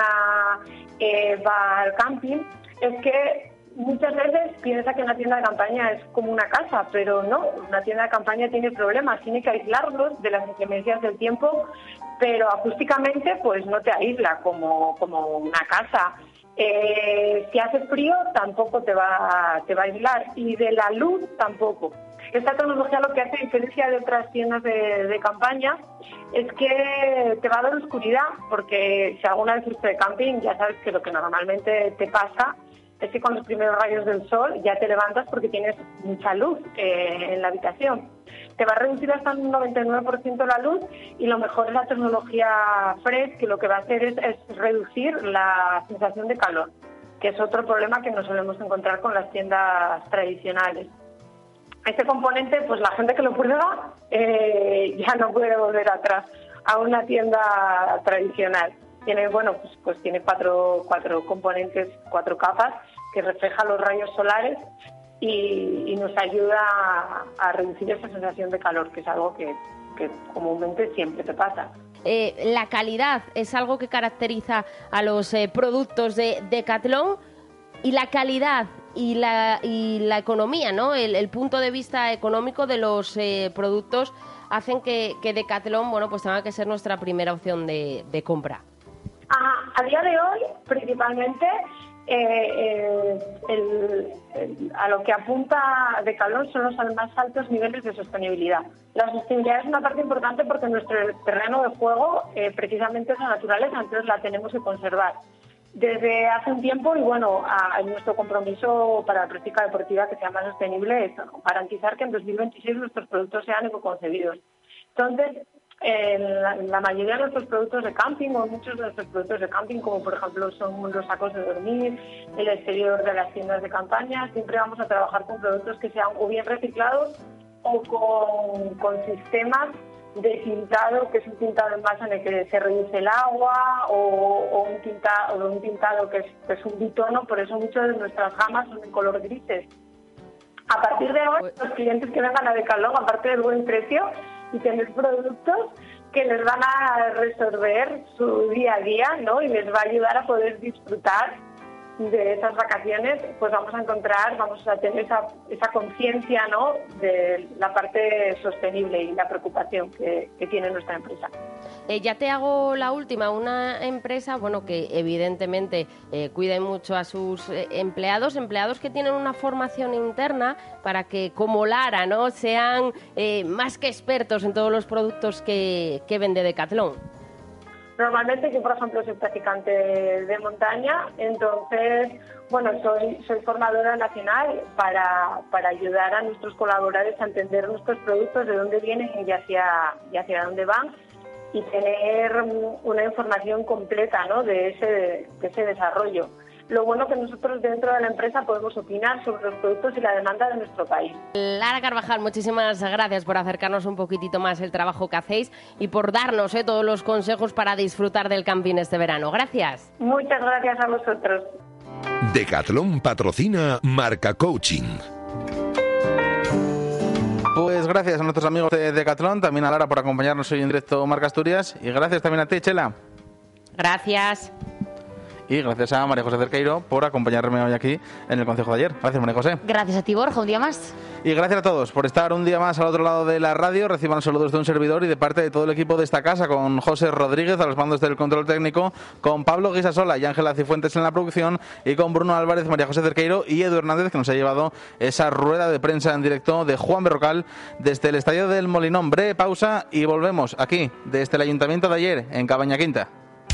Speaker 15: eh, va al camping, es que muchas veces piensa que una tienda de campaña es como una casa, pero no, una tienda de campaña tiene problemas, tiene que aislarlos de las inclemencias del tiempo pero acústicamente pues no te aísla como, como una casa. Eh, si hace frío tampoco te va, te va a aislar, y de la luz tampoco. Esta tecnología lo que hace, a diferencia de otras tiendas de, de campaña, es que te va a dar oscuridad, porque si alguna vez fuiste de camping ya sabes que lo que normalmente te pasa es que con los primeros rayos del sol ya te levantas porque tienes mucha luz eh, en la habitación. Te va a reducir hasta un noventa y nueve por ciento la luz, y lo mejor es la tecnología F R E S, que lo que va a hacer es, es reducir la sensación de calor, que es otro problema que nos solemos encontrar con las tiendas tradicionales. Este componente, pues la gente que lo prueba eh, ya no puede volver atrás a una tienda tradicional. Tiene, bueno, pues, pues tiene cuatro, cuatro componentes, cuatro capas que reflejan los rayos solares y, y nos ayuda a, a reducir esa sensación de calor, que es algo que, que comúnmente siempre te pasa.
Speaker 2: Eh, la calidad es algo que caracteriza a los eh, productos de Decathlon, y la calidad y la, y la economía, ¿no? El, el punto de vista económico de los eh, productos hacen que, que Decathlon, bueno, pues tenga que ser nuestra primera opción de, de compra.
Speaker 15: A, a día de hoy, principalmente, eh, eh, el, el, a lo que apunta Decathlon son los más altos niveles de sostenibilidad. La sostenibilidad es una parte importante porque nuestro terreno de juego eh, precisamente es la naturaleza, entonces la tenemos que conservar desde hace un tiempo, y bueno, a, a nuestro compromiso para la práctica deportiva que sea más sostenible es garantizar que en dos mil veintiséis nuestros productos sean ecoconcebidos. Entonces, Eh, la, la mayoría de nuestros productos de camping, o muchos de nuestros productos de camping, como por ejemplo son los sacos de dormir, el exterior de las tiendas de campaña, siempre vamos a trabajar con productos que sean o bien reciclados o con, con sistemas de tintado, que es un tintado en masa en el que se reduce el agua, o, o, un, tintado, o un tintado que es, que es un bitono. Por eso muchas de nuestras gamas son de color grises. A partir de hoy, los clientes que vengan a Decathlon, aparte del buen precio y tener productos que les van a resolver su día a día, ¿no? Y les va a ayudar a poder disfrutar de esas vacaciones, pues vamos a encontrar, vamos a tener esa, esa conciencia, ¿no?, de la parte sostenible y la preocupación que, que tiene nuestra empresa.
Speaker 2: Eh, ya te hago la última. Una empresa, bueno, que evidentemente eh, cuide mucho a sus eh, empleados, empleados que tienen una formación interna para que, como Lara, ¿no?, sean eh, más que expertos en todos los productos que, que vende Decathlon.
Speaker 15: Normalmente yo, por ejemplo, soy practicante de montaña, entonces, bueno, soy, soy formadora nacional para, para ayudar a nuestros colaboradores a entender nuestros productos, de dónde vienen y hacia, y hacia dónde van, y tener una información completa, ¿no?, de ese, de ese desarrollo. Lo bueno que nosotros dentro de la empresa podemos opinar sobre los productos y la demanda de nuestro país.
Speaker 2: Lara Carvajal, muchísimas gracias por acercarnos un poquitito más el trabajo que hacéis y por darnos eh, todos los consejos para disfrutar del camping este verano. Gracias.
Speaker 15: Muchas gracias a vosotros.
Speaker 1: Decathlon patrocina Marca Coaching.
Speaker 4: Pues gracias a nuestros amigos de Decathlon, también a Lara por acompañarnos hoy en directo Marca Asturias, y gracias también a ti, Chela.
Speaker 2: Gracias.
Speaker 4: Y gracias a María José Cerqueiro por acompañarme hoy aquí en el Consejo de ayer. Gracias, María José.
Speaker 7: Gracias a ti, Borja, un día más.
Speaker 4: Y gracias a todos por estar un día más al otro lado de la radio. Reciban saludos de un servidor y de parte de todo el equipo de esta casa, con José Rodríguez a los mandos del control técnico, con Pablo Guisasola y Ángela Cifuentes en la producción, y con Bruno Álvarez, María José Cerqueiro y Edu Hernández, que nos ha llevado esa rueda de prensa en directo de Juan Berrocal desde el estadio del Molinón. Breve pausa y volvemos aquí, desde el Ayuntamiento de ayer, en Cabaña Quinta.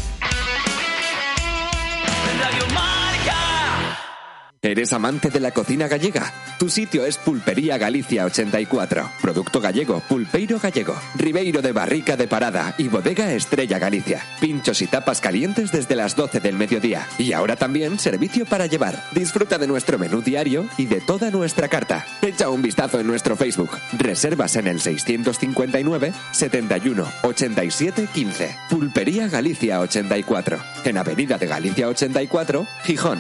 Speaker 8: ¿Eres amante de la cocina gallega? Tu sitio es Pulpería Galicia ochenta y cuatro. Producto gallego, pulpeiro gallego, Ribeiro de Barrica de Parada y Bodega Estrella Galicia. Pinchos y tapas calientes desde las doce del mediodía. Y ahora también servicio para llevar. Disfruta de nuestro menú diario y de toda nuestra carta. Echa un vistazo en nuestro Facebook. Reservas en el seiscientos cincuenta y nueve, setenta y uno, ochenta y siete, quince. Pulpería Galicia ochenta y cuatro. En Avenida de Galicia ochenta y cuatro, Gijón.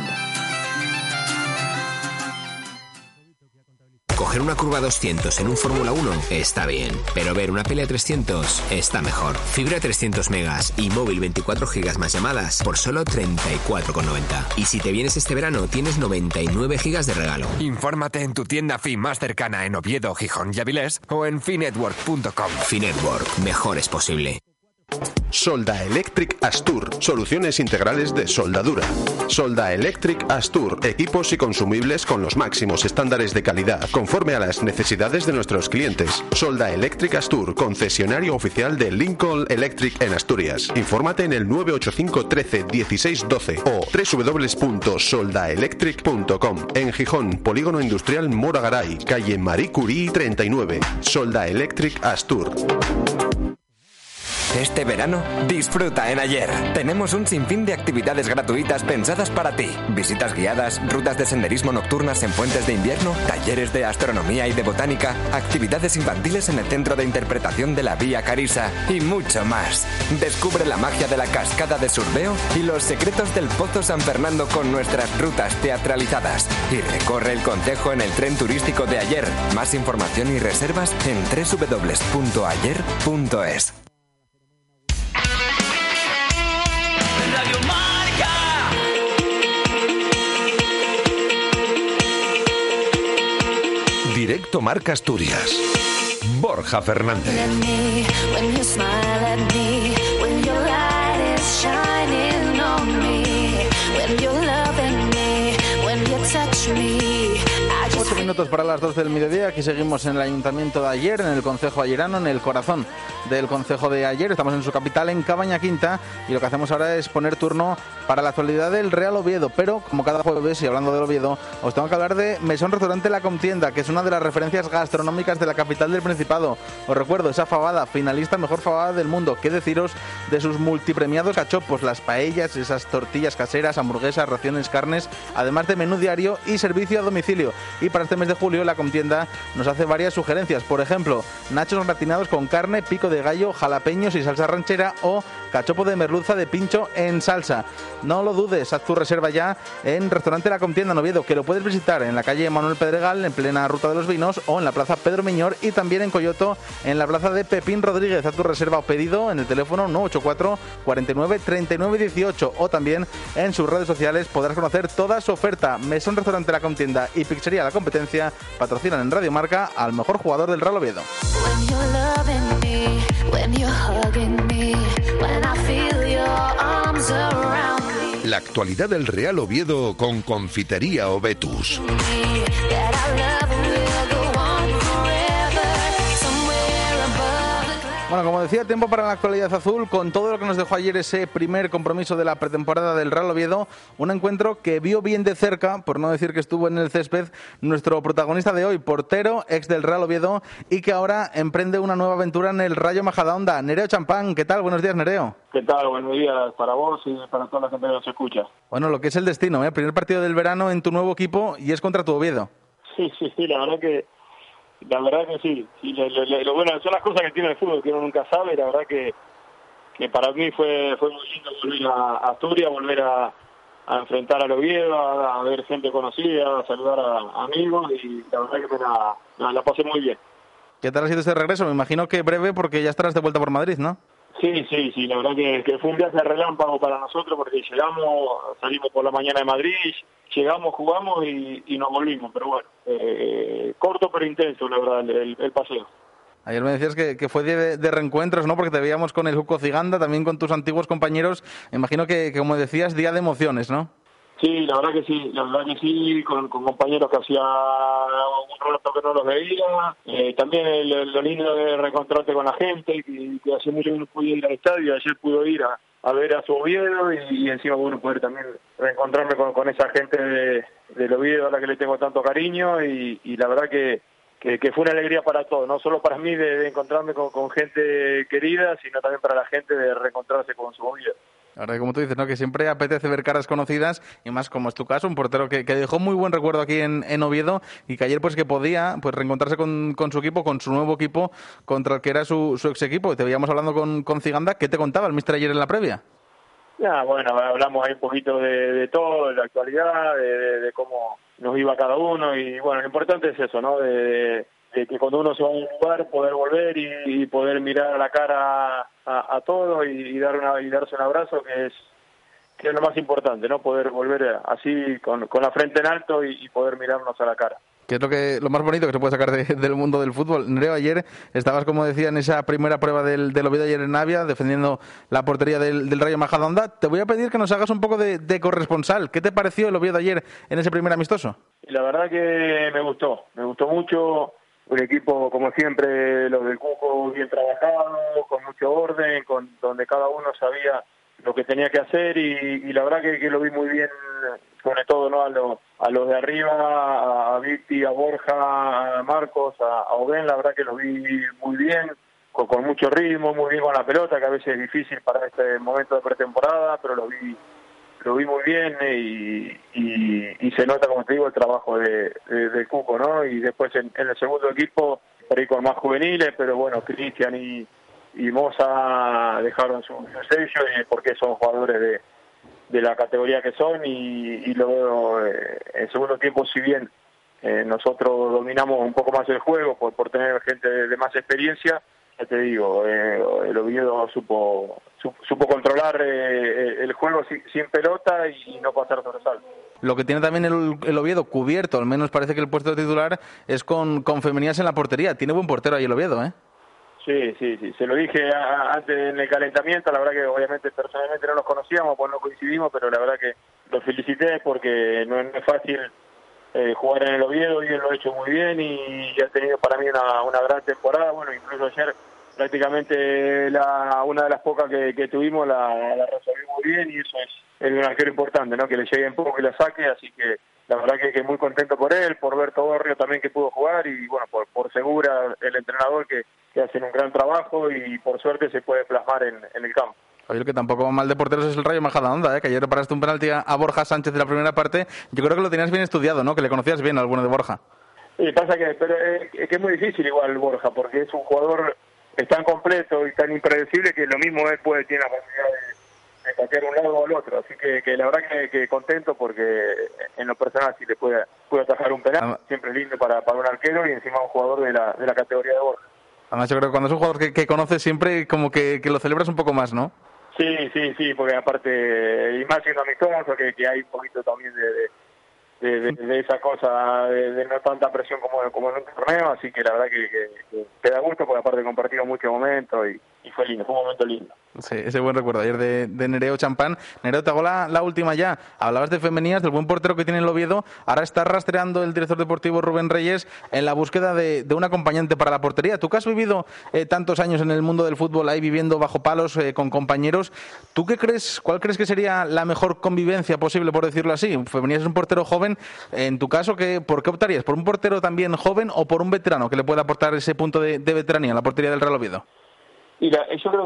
Speaker 16: Coger una curva doscientos en un Fórmula uno está bien, pero ver una pelea trescientos está mejor. Fibra trescientos megas y móvil veinticuatro gigas más llamadas por solo treinta y cuatro con noventa. Y si te vienes este verano, tienes noventa y nueve gigas de regalo.
Speaker 8: Infórmate en tu tienda Fi más cercana en Oviedo, Gijón y Avilés o en finetwork punto com.
Speaker 16: Finetwork, mejor es posible.
Speaker 17: Solda Electric Astur, soluciones integrales de soldadura. Solda Electric Astur, equipos y consumibles con los máximos estándares de calidad, conforme a las necesidades de nuestros clientes. Solda Electric Astur, concesionario oficial de Lincoln Electric en Asturias. Infórmate en el nueve ocho cinco trece dieciséis doce o doble u doble u doble u punto solda electric punto com. En Gijón, Polígono Industrial Moragaray, calle Marie Curie treinta y nueve. Solda Electric Astur.
Speaker 8: Este verano, disfruta en Ayer. Tenemos un sinfín de actividades gratuitas pensadas para ti. Visitas guiadas, rutas de senderismo nocturnas en puentes de invierno, talleres de astronomía y de botánica, actividades infantiles en el Centro de Interpretación de la Vía Carisa y mucho más. Descubre la magia de la cascada de Surbeo y los secretos del Pozo San Fernando con nuestras rutas teatralizadas. Y recorre el concejo en el tren turístico de Ayer. Más información y reservas en doble u doble u doble u punto ayer punto es.
Speaker 1: Directo Marca Asturias. Borja Fernández.
Speaker 4: Ocho minutos para las doce del mediodía. Aquí seguimos en el Ayuntamiento de Ayer, en el Concejo Ayerano, en el corazón del Concejo de Ayer. Estamos en su capital, en Cabaña Quinta, y lo que hacemos ahora es poner turno para la actualidad del Real Oviedo. Pero, como cada jueves, y hablando del Oviedo, os tengo que hablar de Mesón Restaurante La Contienda, que es una de las referencias gastronómicas de la capital del Principado. Os recuerdo esa fabada, finalista mejor fabada del mundo. ¿Qué deciros de sus multipremiados cachopos, las paellas, esas tortillas caseras, hamburguesas, raciones, carnes, además de menú diario y servicio a domicilio? Y para este mes de julio, La Contienda nos hace varias sugerencias. Por ejemplo, nachos gratinados con carne, pico de gallo, jalapeños y salsa ranchera, o cachopo de merluza de pincho en salsa. No lo dudes, haz tu reserva ya en Restaurante La Contienda en Oviedo, que lo puedes visitar en la calle Manuel Pedregal, en plena Ruta de los Vinos, o en la plaza Pedro Miñor, y también en Coyoto, en la plaza de Pepín Rodríguez. Haz tu reserva o pedido en el teléfono nueve ocho cuatro, cuarenta y nueve, treinta y nueve dieciocho, o también en sus redes sociales podrás conocer toda su oferta. Mesón Restaurante La Contienda y Pizzería La Competencia patrocinan en Radio Marca al mejor jugador del Real Oviedo.
Speaker 1: La actualidad del Real Oviedo con Confitería Obetus.
Speaker 4: Bueno, como decía, tiempo para la actualidad azul, con todo lo que nos dejó ayer ese primer compromiso de la pretemporada del Real Oviedo, un encuentro que vio bien de cerca, por no decir que estuvo en el césped, nuestro protagonista de hoy, portero, ex del Real Oviedo, y que ahora emprende una nueva aventura en el Rayo Majadahonda. Nereo Champán, ¿qué tal? Buenos días, Nereo.
Speaker 18: ¿Qué tal? Buenos días para vos y para toda la gente que nos escucha.
Speaker 4: Bueno, lo que es el destino, ¿eh? Primer partido del verano en tu nuevo equipo y es contra tu Oviedo.
Speaker 18: Sí, sí, sí, la verdad que La verdad que sí, sí lo, lo, lo bueno son las cosas que tiene el fútbol que uno nunca sabe. La verdad que, que para mí fue fue muy lindo volver a Asturias, volver a, a enfrentar al Oviedo, a, a ver gente conocida, a saludar a amigos, y la verdad que me la, la, la pasé muy bien.
Speaker 4: ¿Qué tal ha sido este regreso? Me imagino que breve, porque ya estarás de vuelta por Madrid, ¿no?
Speaker 18: Sí, sí, sí, la verdad que, que fue un viaje relámpago para nosotros, porque llegamos, salimos por la mañana de Madrid, llegamos, jugamos y, y nos volvimos, pero bueno, eh, corto pero intenso, la verdad, el, el paseo.
Speaker 4: Ayer me decías que, que fue de, de reencuentros, ¿no? Porque te veíamos con el Juco Ciganda, también con tus antiguos compañeros. Me imagino que, que, como decías, día de emociones, ¿no?
Speaker 18: Sí, la verdad que sí, la verdad que sí, con, con compañeros que hacía un rato que no los veía. Eh, también el, lo lindo de reencontrarte con la gente, que, que hace mucho que no podía ir al estadio, ayer pudo ir a, a ver a su Oviedo, y, y encima bueno poder también reencontrarme con, con esa gente de, del Oviedo a la que le tengo tanto cariño, y, y la verdad que, que, que fue una alegría para todos, no solo para mí de, de encontrarme con, con gente querida, sino también para la gente de reencontrarse con su Oviedo.
Speaker 4: Ahora, como tú dices, ¿no? Que siempre apetece ver caras conocidas, y más como es tu caso, un portero que, que dejó muy buen recuerdo aquí en, en Oviedo, y que ayer pues que podía pues reencontrarse con, con su equipo, con su nuevo equipo, contra el que era su, su ex equipo. Te veíamos hablando con, con Ciganda. ¿Qué te contaba el míster ayer en la previa?
Speaker 18: Ya, bueno, hablamos ahí un poquito de, de todo, de la actualidad, de, de, de cómo nos iba cada uno, y bueno, lo importante es eso, ¿no? De, de, de que cuando uno se va a un lugar, poder volver y, y poder mirar a la cara a, a todos y, y, dar una, y darse un abrazo, que es, que es lo más importante, ¿no? Poder volver así con, con la frente en alto y, y poder mirarnos a la cara.
Speaker 4: ¿Qué que es lo que lo más bonito que se puede sacar de, del mundo del fútbol. Nereo, ayer estabas, como decía, en esa primera prueba del, del Oviedo ayer en Navia, defendiendo la portería del, del Rayo Majadahonda. Te voy a pedir que nos hagas un poco de, de corresponsal. ¿Qué te pareció el Oviedo ayer en ese primer amistoso?
Speaker 18: La verdad que me gustó, me gustó mucho. Un equipo, como siempre, los del Cuco, bien trabajado, con mucho orden, con donde cada uno sabía lo que tenía que hacer y, y la verdad que, que lo vi muy bien, sobre todo no a, lo, a los de arriba, a, a Victi, a Borja, a Marcos, a, a Oben, la verdad que los vi muy bien, con, con mucho ritmo, muy bien con la pelota, que a veces es difícil para este momento de pretemporada, pero lo vi lo vi muy bien y, y, y se nota, como te digo, el trabajo de, de, de Cuco, ¿no? Y después en, en el segundo equipo, por ahí con más juveniles, pero bueno, Cristian y, y Moza dejaron su, su sello y porque son jugadores de, de la categoría que son y, y luego eh, en segundo tiempo, si bien eh, nosotros dominamos un poco más el juego por, por tener gente de, de más experiencia, ya te digo, eh, el Oviedo supo supo, supo controlar eh, el juego sin, sin pelota y no pasar sobresalto.
Speaker 4: Lo que tiene también el, el Oviedo cubierto, al menos parece que el puesto de titular es con, con femeninas en la portería. Tiene buen portero ahí el Oviedo, ¿eh?
Speaker 18: Sí, sí, sí. Se lo dije a, antes en el calentamiento. La verdad que obviamente personalmente no nos conocíamos, pues no coincidimos, pero la verdad que lo felicité porque no, no es fácil eh, jugar en el Oviedo y él lo ha hecho muy bien y ha tenido para mí una, una gran temporada. Bueno, incluso ayer prácticamente la, una de las pocas que, que tuvimos la, la resolvió muy bien y eso es, es un arquero importante, ¿no? Que le llegue un poco y la saque, así que la verdad que, que muy contento por él, por Berto Gorrio también que pudo jugar y bueno, por, por Segura, el entrenador que, que hacen un gran trabajo y por suerte se puede plasmar en, en el campo.
Speaker 4: Oye, el que tampoco va mal de porteros es el Rayo Majadahonda, ¿eh? Que ayer paraste un penalti a Borja Sánchez de la primera parte. Yo creo que lo tenías bien estudiado, ¿no? Que le conocías bien a alguno de Borja.
Speaker 18: Sí, pasa que, pero es, es que es muy difícil igual Borja, porque es un jugador es tan completo y tan impredecible que lo mismo él puede tener la posibilidad de, de patear un lado o al otro. Así que, que la verdad que, que contento porque en lo personal si le puede, puede atajar un penal, ah. siempre es lindo para, para un arquero y encima un jugador de la, de la categoría de Borja.
Speaker 4: Además yo creo que cuando es un jugador que, que conoces siempre como que, que lo celebras un poco más, ¿no?
Speaker 18: Sí, sí, sí, porque aparte, y más siendo amistoso, que, que hay un poquito también de... de De, de, de esa cosa, de, de no tanta presión como, como en un torneo, así que la verdad que, que, que te da gusto porque aparte compartimos muchos momentos y, y fue lindo, fue un momento lindo.
Speaker 4: Sí, ese buen recuerdo ayer de, de Nereo Champán. Nereo, te hago la, la última ya. Hablabas de femeninas, del buen portero que tiene el Oviedo. Ahora está rastreando el director deportivo Rubén Reyes en la búsqueda de, de un acompañante para la portería. Tú que has vivido eh, tantos años en el mundo del fútbol, ahí viviendo bajo palos eh, con compañeros, ¿tú qué crees, cuál crees que sería la mejor convivencia posible, por decirlo así? Femeninas es un portero joven. En tu caso, ¿qué, ¿por qué optarías? ¿Por un portero también joven o por un veterano que le pueda aportar ese punto de, de veteranía en la portería del Real Oviedo?
Speaker 18: Y la, yo creo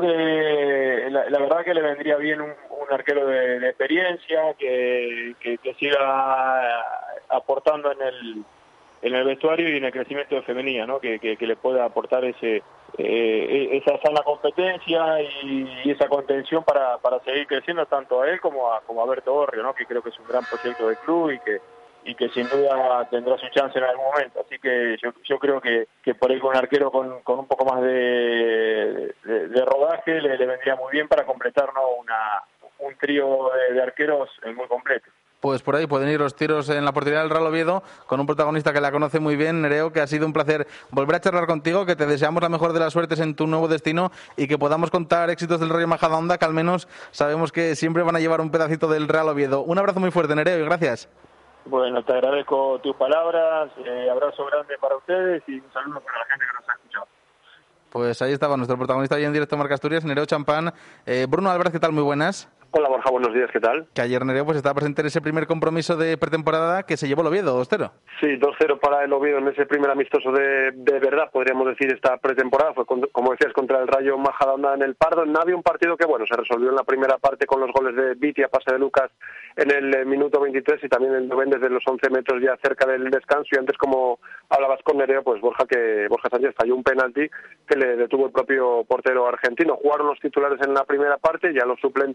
Speaker 18: que la, la verdad que le vendría bien un, un arquero de, de experiencia que, que, que siga aportando en el en el vestuario y en el crecimiento de femenina, ¿no? Que, que, que le pueda aportar ese eh, esa sana competencia y, y esa contención para, para seguir creciendo tanto a él como a como a Berto Gorrio, ¿no? Que creo que es un gran proyecto del club y que y que sin duda tendrá su chance en algún momento. Así que yo, yo creo que, que por ahí con un arquero con, con un poco más de, de, de rodaje le, le vendría muy bien para completarnos una, un trío de, de arqueros muy completo.
Speaker 4: Pues por ahí pueden ir los tiros en la portería del Real Oviedo con un protagonista que la conoce muy bien, Nereo, que ha sido un placer volver a charlar contigo, que te deseamos la mejor de las suertes en tu nuevo destino y que podamos contar éxitos del Rayo Majadahonda, que al menos sabemos que siempre van a llevar un pedacito del Real Oviedo. Un abrazo muy fuerte, Nereo, y gracias.
Speaker 18: Bueno, te agradezco tus palabras, eh, abrazo grande para ustedes y un saludo para la gente que nos ha escuchado.
Speaker 4: Pues ahí estaba nuestro protagonista hoy en directo Marca Asturias, Nereo Champán. Eh, Bruno Álvarez, ¿qué tal? Muy buenas.
Speaker 19: Hola Borja, buenos días, ¿qué tal?
Speaker 4: Que ayer Nereo pues estaba presente en ese primer compromiso de pretemporada que se llevó el Oviedo, dos cero.
Speaker 19: Sí, dos cero para el Oviedo en ese primer amistoso de, de verdad, podríamos decir, esta pretemporada. Fue, con, como decías, contra el Rayo Majadahonda en el Pardo. En Navia, un partido que, bueno, se resolvió en la primera parte con los goles de Viti a pase de Lucas en el eh, minuto veintitrés y también el Noven desde los once metros ya cerca del descanso. Y antes, como hablabas con Nereo, pues Borja, que Borja Sánchez falló un penalti que le detuvo el propio portero argentino. Jugaron los titulares en la primera parte, ya los suplentes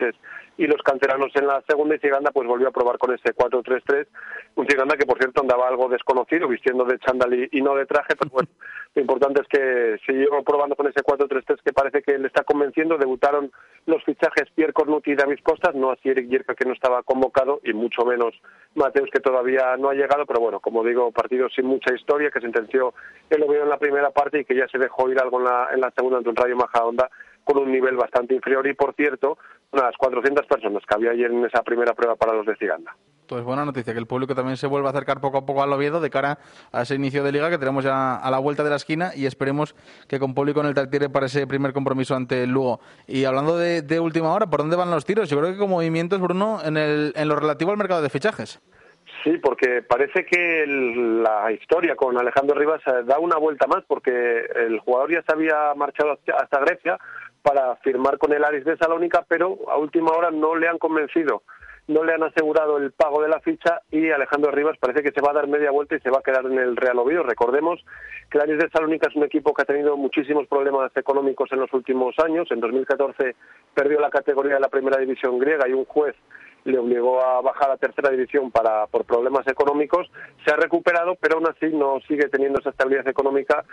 Speaker 19: y los canteranos en la segunda, y Ciganda pues volvió a probar con ese cuatro tres tres, un Ciganda que por cierto andaba algo desconocido, vistiendo de chándal y, y no de traje, pero bueno, lo importante es que siguió probando con ese cuatro tres tres que parece que le está convenciendo. Debutaron los fichajes Pierre Cornuti y David Costas, no así Eric Yerka, que no estaba convocado, y mucho menos Mateus, que todavía no ha llegado, pero bueno, como digo, partido sin mucha historia, que sentenció el Oviedo en la primera parte y que ya se dejó ir algo en la, en la segunda ante un Rayo Majadahonda con un nivel bastante inferior. Y por cierto, unas cuatrocientas personas que había ayer en esa primera prueba para los de Ciganda.
Speaker 4: Pues buena noticia, que el público también se vuelva a acercar poco a poco al Oviedo de cara a ese inicio de liga que tenemos ya a la vuelta de la esquina, y esperemos que con público en el Tartiere para ese primer compromiso ante el Lugo. Y hablando de, de última hora, ¿por dónde van los tiros? Yo creo que con movimientos, Bruno, en, el, en lo relativo al mercado de fichajes.
Speaker 19: Sí, porque parece que el, la historia con Alejandro Rivas da una vuelta más, porque el jugador ya se había marchado hasta Grecia para firmar con el Aris de Salónica, pero a última hora no le han convencido, no le han asegurado el pago de la ficha, y Alejandro Rivas parece que se va a dar media vuelta y se va a quedar en el Real Oviedo. Recordemos que el Aris de Salónica es un equipo que ha tenido muchísimos problemas económicos en los últimos años. En dos mil catorce perdió la categoría de la primera división griega y un juez le obligó a bajar a tercera división para por problemas económicos. Se ha recuperado, pero aún así no sigue teniendo esa estabilidad económica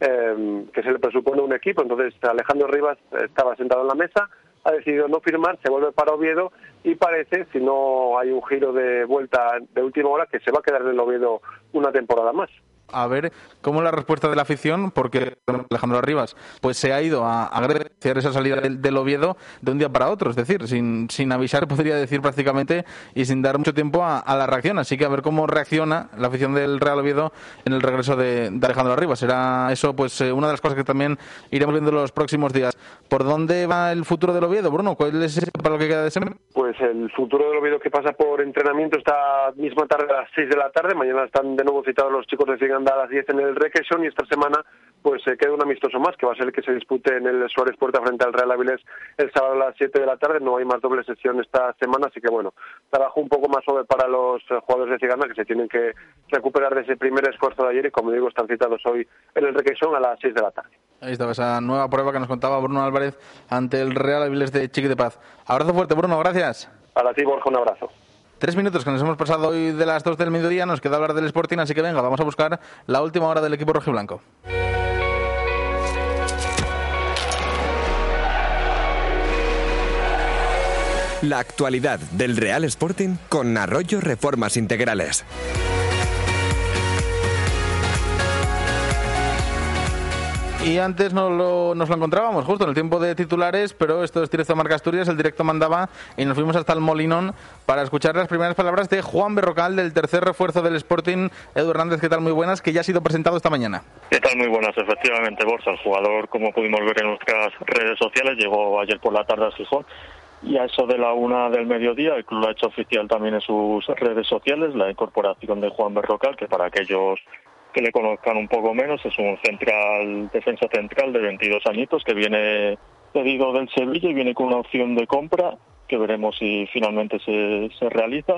Speaker 19: eh, que se le presupone a un equipo. Entonces Alejandro Rivas estaba sentado en la mesa, ha decidido no firmar, se vuelve para Oviedo, y parece, si no hay un giro de vuelta de última hora, que se va a quedar en el Oviedo una temporada más.
Speaker 4: A ver cómo es la respuesta de la afición, porque Alejandro Rivas pues se ha ido a agradecer esa salida del, del Oviedo de un día para otro, es decir, sin, sin avisar, podría decir prácticamente, y sin dar mucho tiempo a, a la reacción. Así que a ver cómo reacciona la afición del Real Oviedo en el regreso de, de Alejandro Rivas. Será eso pues eh, una de las cosas que también iremos viendo en los próximos días. ¿Por dónde va el futuro del Oviedo, Bruno? ¿Cuál es para lo que queda de semana?
Speaker 19: Pues el futuro del Oviedo, que pasa por entrenamiento esta misma tarde a las seis de la tarde. Mañana están de nuevo citados los chicos de Ciganda a las diez en el Requesón, y esta semana pues se eh, queda un amistoso más, que va a ser el que se dispute en el Suárez Puerta frente al Real Avilés el sábado a las siete de la tarde. No hay más doble sesión esta semana, así que bueno, trabajo un poco más suave para los eh, jugadores de Ciganda, que se tienen que recuperar de ese primer esfuerzo de ayer, y como digo, están citados hoy en el Requesón a las seis de la tarde.
Speaker 4: Ahí estaba esa nueva prueba que nos contaba Bruno Álvarez ante el Real Avilés de Chiqui de Paz. Abrazo fuerte, Bruno, gracias.
Speaker 19: Para ti, Borja, un abrazo.
Speaker 4: Tres minutos que nos hemos pasado hoy de las dos del mediodía, nos queda hablar del Sporting, así que venga, vamos a buscar la última hora del equipo rojiblanco.
Speaker 8: La actualidad del Real Sporting con Arroyo Reformas Integrales.
Speaker 4: Y antes nos lo, nos lo encontrábamos justo en el tiempo de titulares, pero esto es directo a Marca Asturias, el directo mandaba y nos fuimos hasta el Molinón para escuchar las primeras palabras de Juan Berrocal, del tercer refuerzo del Sporting. Edu Hernández, ¿qué tal? Muy buenas, que ya ha sido presentado esta mañana.
Speaker 20: ¿Qué tal? Muy buenas, efectivamente, Borja. El jugador, como pudimos ver en nuestras redes sociales, llegó ayer por la tarde a Gijón, y a eso de la una del mediodía el club lo ha hecho oficial también en sus redes sociales, la incorporación de Juan Berrocal, que para aquellos que le conozcan un poco menos, es un central, defensa central de veintidós añitos que viene pedido del Sevilla y viene con una opción de compra que veremos si finalmente se, se realiza.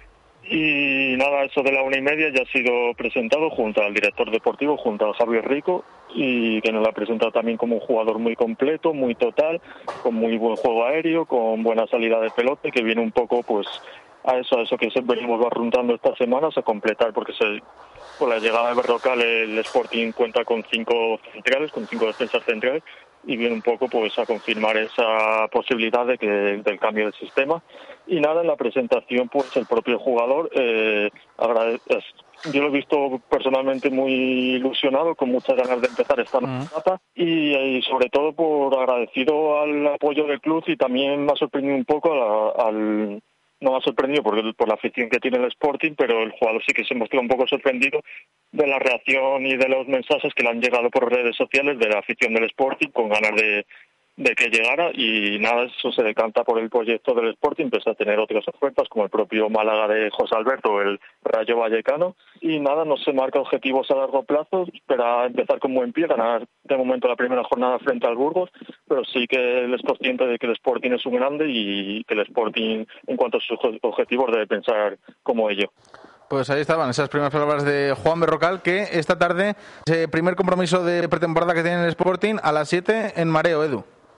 Speaker 20: Y nada, eso de la una y media ya ha sido presentado junto al director deportivo, junto al Javier Rico, y que nos lo ha presentado también como un jugador muy completo, muy total, con muy buen juego aéreo, con buena salida de pelota, y que viene un poco pues a eso, a eso que venimos barruntando estas semanas, a completar, porque se, por la llegada de Berrocal el Sporting cuenta con cinco centrales, con cinco defensas centrales, y viene un poco pues a confirmar esa posibilidad de que del cambio de sistema. Y nada, en la presentación pues el propio jugador eh, agradece, yo lo he visto personalmente muy ilusionado, con muchas ganas de empezar esta nueva etapa, y, y sobre todo por agradecido al apoyo del club, y también me ha sorprendido un poco a, al no me ha sorprendido por, por la afición que tiene el Sporting, pero el jugador sí que se mostró un poco sorprendido de la reacción y de los mensajes que le han llegado por redes sociales de la afición del Sporting, con ganas de, de que llegara. Y nada, eso se decanta por el proyecto del Sporting, empezó a tener otras ofertas como el propio Málaga de José Alberto o el Rayo Vallecano, y nada, no se marca objetivos a largo plazo, espera empezar con buen pie, ganar de momento la primera jornada frente al Burgos, pero sí que él es consciente de que el Sporting es un grande y que el Sporting en cuanto a sus objetivos debe pensar como ello.
Speaker 4: Pues ahí estaban esas primeras palabras de Juan Berrocal, que esta tarde, ese primer compromiso de pretemporada que tiene el Sporting, a las siete en Mareo, Edu.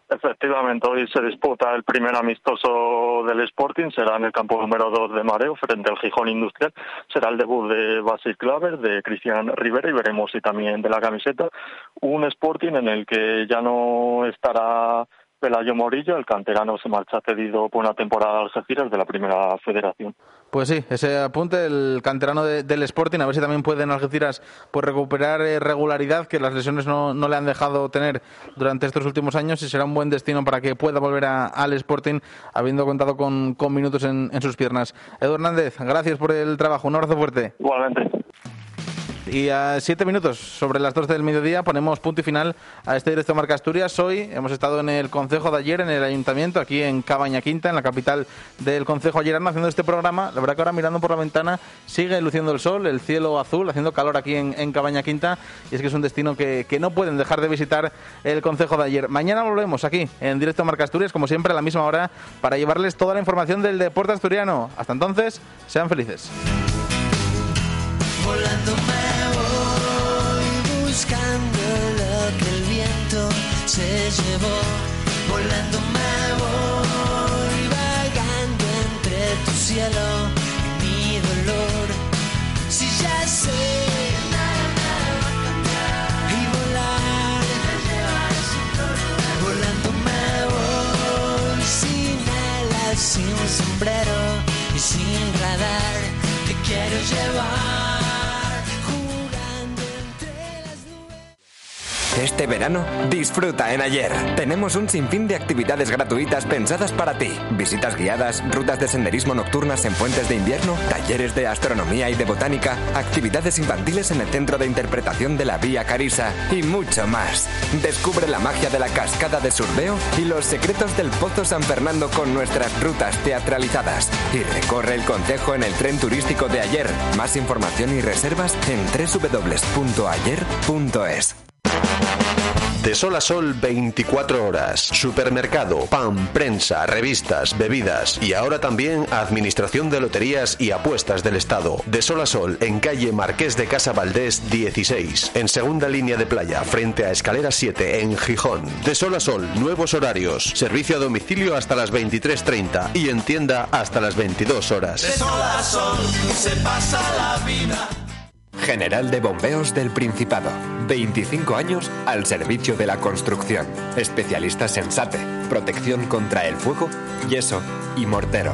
Speaker 20: Efectivamente, hoy se disputa el primer amistoso del Sporting, será en el campo número dos de Mareo, frente al Gijón Industrial. Será el debut de Basil Claver, de Cristian Rivera y veremos si también de la camiseta. Un Sporting en el que ya no estará Pelayo Morillo, el canterano se marcha cedido por una temporada al Algeciras de la Primera Federación.
Speaker 4: Pues sí, ese apunte, el canterano de, del Sporting, a ver si también pueden Algeciras pues recuperar eh, regularidad, que las lesiones no, no le han dejado tener durante estos últimos años, y será un buen destino para que pueda volver a, al Sporting, habiendo contado con, con minutos en, en sus piernas. Edu Hernández, gracias por el trabajo, un abrazo fuerte.
Speaker 20: Igualmente.
Speaker 4: Y a siete minutos sobre las doce del mediodía ponemos punto y final a este directo Marca Asturias. Hoy hemos estado en el concejo de Aller, en el ayuntamiento, aquí en Cabaña Quinta, en la capital del concejo allerano, haciendo este programa. La verdad que ahora mirando por la ventana sigue luciendo el sol, el cielo azul, haciendo calor aquí en, en Cabaña Quinta, y es que es un destino que, que no pueden dejar de visitar el concejo de Aller. Mañana volvemos aquí en directo Marca Asturias, como siempre a la misma hora, para llevarles toda la información del deporte asturiano. Hasta entonces, sean felices.
Speaker 3: Volando me voy, buscando lo que el viento se llevó. Volando me voy, vagando entre tu cielo y mi dolor. Si ya sé, nada, nada va a cambiar. Y volar, volando me voy, sin alas, sin un sombrero y sin radar. Te quiero llevar.
Speaker 8: Este verano, disfruta en Aller. Tenemos un sinfín de actividades gratuitas pensadas para ti. Visitas guiadas, rutas de senderismo nocturnas en puentes de invierno, talleres de astronomía y de botánica, actividades infantiles en el Centro de Interpretación de la Vía Carisa y mucho más. Descubre la magia de la cascada de Surdeo y los secretos del Pozo San Fernando con nuestras rutas teatralizadas. Y recorre el concejo en el tren turístico de Aller. Más información y reservas en doble u doble u doble u punto ayer punto es.
Speaker 17: De sol a sol veinticuatro horas. Supermercado, pan, prensa, revistas, bebidas y ahora también Administración de Loterías y Apuestas del Estado. De sol a sol en calle Marqués de Casa Valdés dieciséis, en segunda línea de playa, frente a Escalera siete en Gijón. De sol a sol, nuevos horarios. Servicio a domicilio hasta las veintitrés treinta y en tienda hasta las veintidós horas.
Speaker 3: De sol a sol se pasa la vida.
Speaker 8: General de Bombeos del Principado. veinticinco años al servicio de la construcción. Especialistas en SATE, protección contra el fuego, yeso y mortero.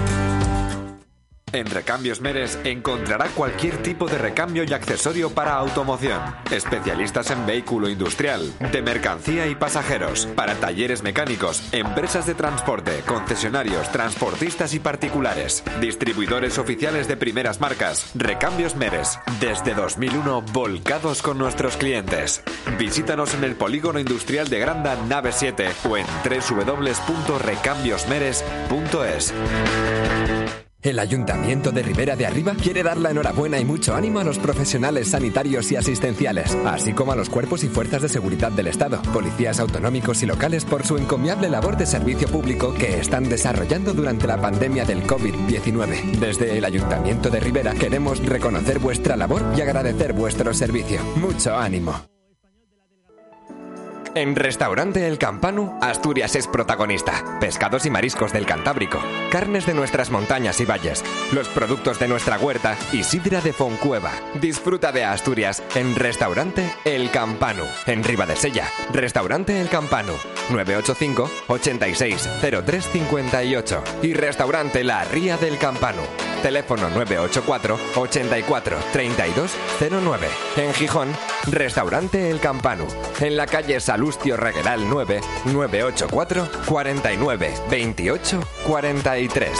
Speaker 21: En Recambios Meres encontrará cualquier tipo de recambio y accesorio para automoción. Especialistas en vehículo industrial, de mercancía y pasajeros, para talleres mecánicos, empresas de transporte, concesionarios, transportistas y particulares. Distribuidores oficiales de primeras marcas. Recambios Meres. Desde dos mil uno, volcados con nuestros clientes. Visítanos en el Polígono Industrial de Granda, nave siete, o en doble u doble u doble u punto recambios meres punto es.
Speaker 8: El Ayuntamiento de Ribera de Arriba quiere dar la enhorabuena y mucho ánimo a los profesionales sanitarios y asistenciales, así como a los cuerpos y fuerzas de seguridad del Estado, policías autonómicos y locales por su encomiable labor de servicio público que están desarrollando durante la pandemia del covid diecinueve. Desde el Ayuntamiento de Ribera queremos reconocer vuestra labor y agradecer vuestro servicio. Mucho ánimo. En Restaurante El Campanu, Asturias es protagonista. Pescados y mariscos del Cantábrico, carnes de nuestras montañas y valles, los productos de nuestra huerta y sidra de Foncueva. Disfruta de Asturias en Restaurante El Campanu. En Ribadesella, Restaurante El Campanu, nueve ocho cinco, ochenta y seis, cero tres cincuenta y ocho. Y Restaurante La Ría del Campanu. Teléfono nueve ocho cuatro, ochenta y cuatro, treinta y dos, cero nueve. En Gijón, Restaurante El Campanu. En la calle Salustio Regueral nueve, nueve ocho cuatro, cuarenta y nueve, veintiocho, cuarenta y tres.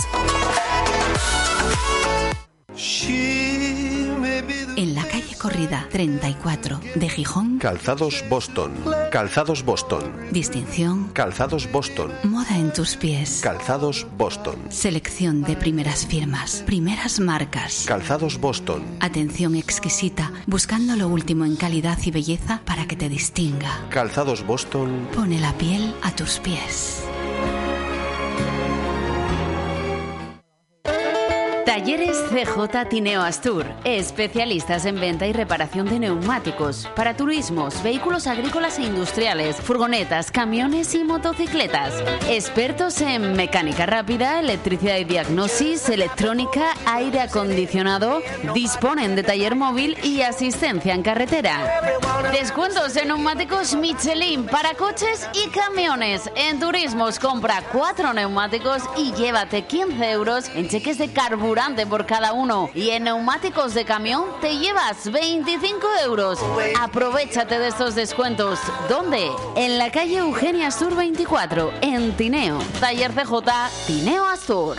Speaker 22: En la calle Corrida treinta y cuatro de Gijón.
Speaker 17: Calzados Boston. Calzados Boston.
Speaker 22: Distinción.
Speaker 17: Calzados Boston.
Speaker 22: Moda en tus pies.
Speaker 17: Calzados Boston.
Speaker 22: Selección de primeras firmas. Primeras marcas.
Speaker 17: Calzados Boston.
Speaker 22: Atención exquisita, buscando lo último en calidad y belleza para que te distinga.
Speaker 17: Calzados Boston.
Speaker 22: Pone la piel a tus pies.
Speaker 5: Talleres C J Tineo Astur, especialistas en venta y reparación de neumáticos para turismos, vehículos agrícolas e industriales, furgonetas, camiones y motocicletas. Expertos en mecánica rápida, electricidad y diagnosis, electrónica, aire acondicionado, disponen de taller móvil y asistencia en carretera. Descuentos en neumáticos Michelin para coches y camiones. En turismos compra cuatro neumáticos y llévate quince euros en cheques de carburante por cada uno, y en neumáticos de camión te llevas veinticinco euros. Aprovechate de estos descuentos. ¿Dónde? En la calle Eugenia Astur veinticuatro, en Tineo. Taller C J Tineo Astur.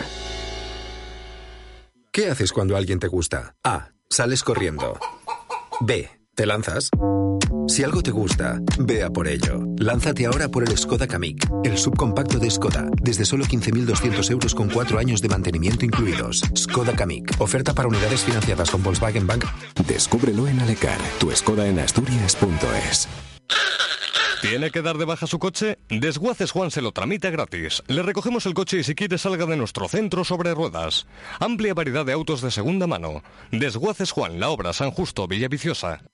Speaker 6: ¿Qué haces cuando alguien te gusta? A. Sales corriendo. B. Te lanzas. Si algo te gusta, ve a por ello. Lánzate ahora por el Skoda Kamiq, el subcompacto de Skoda, desde solo quince mil doscientos euros con cuatro años de mantenimiento incluidos. Skoda Kamiq, oferta para unidades financiadas con Volkswagen Bank.
Speaker 23: Descúbrelo en Alecar, tu Skoda en Asturias punto es.
Speaker 24: ¿Tiene que dar de baja su coche? Desguaces Juan se lo tramita gratis. Le recogemos el coche y si quiere salga de nuestro centro sobre ruedas. Amplia variedad de autos de segunda mano. Desguaces Juan, La Obra, San Justo, Villaviciosa.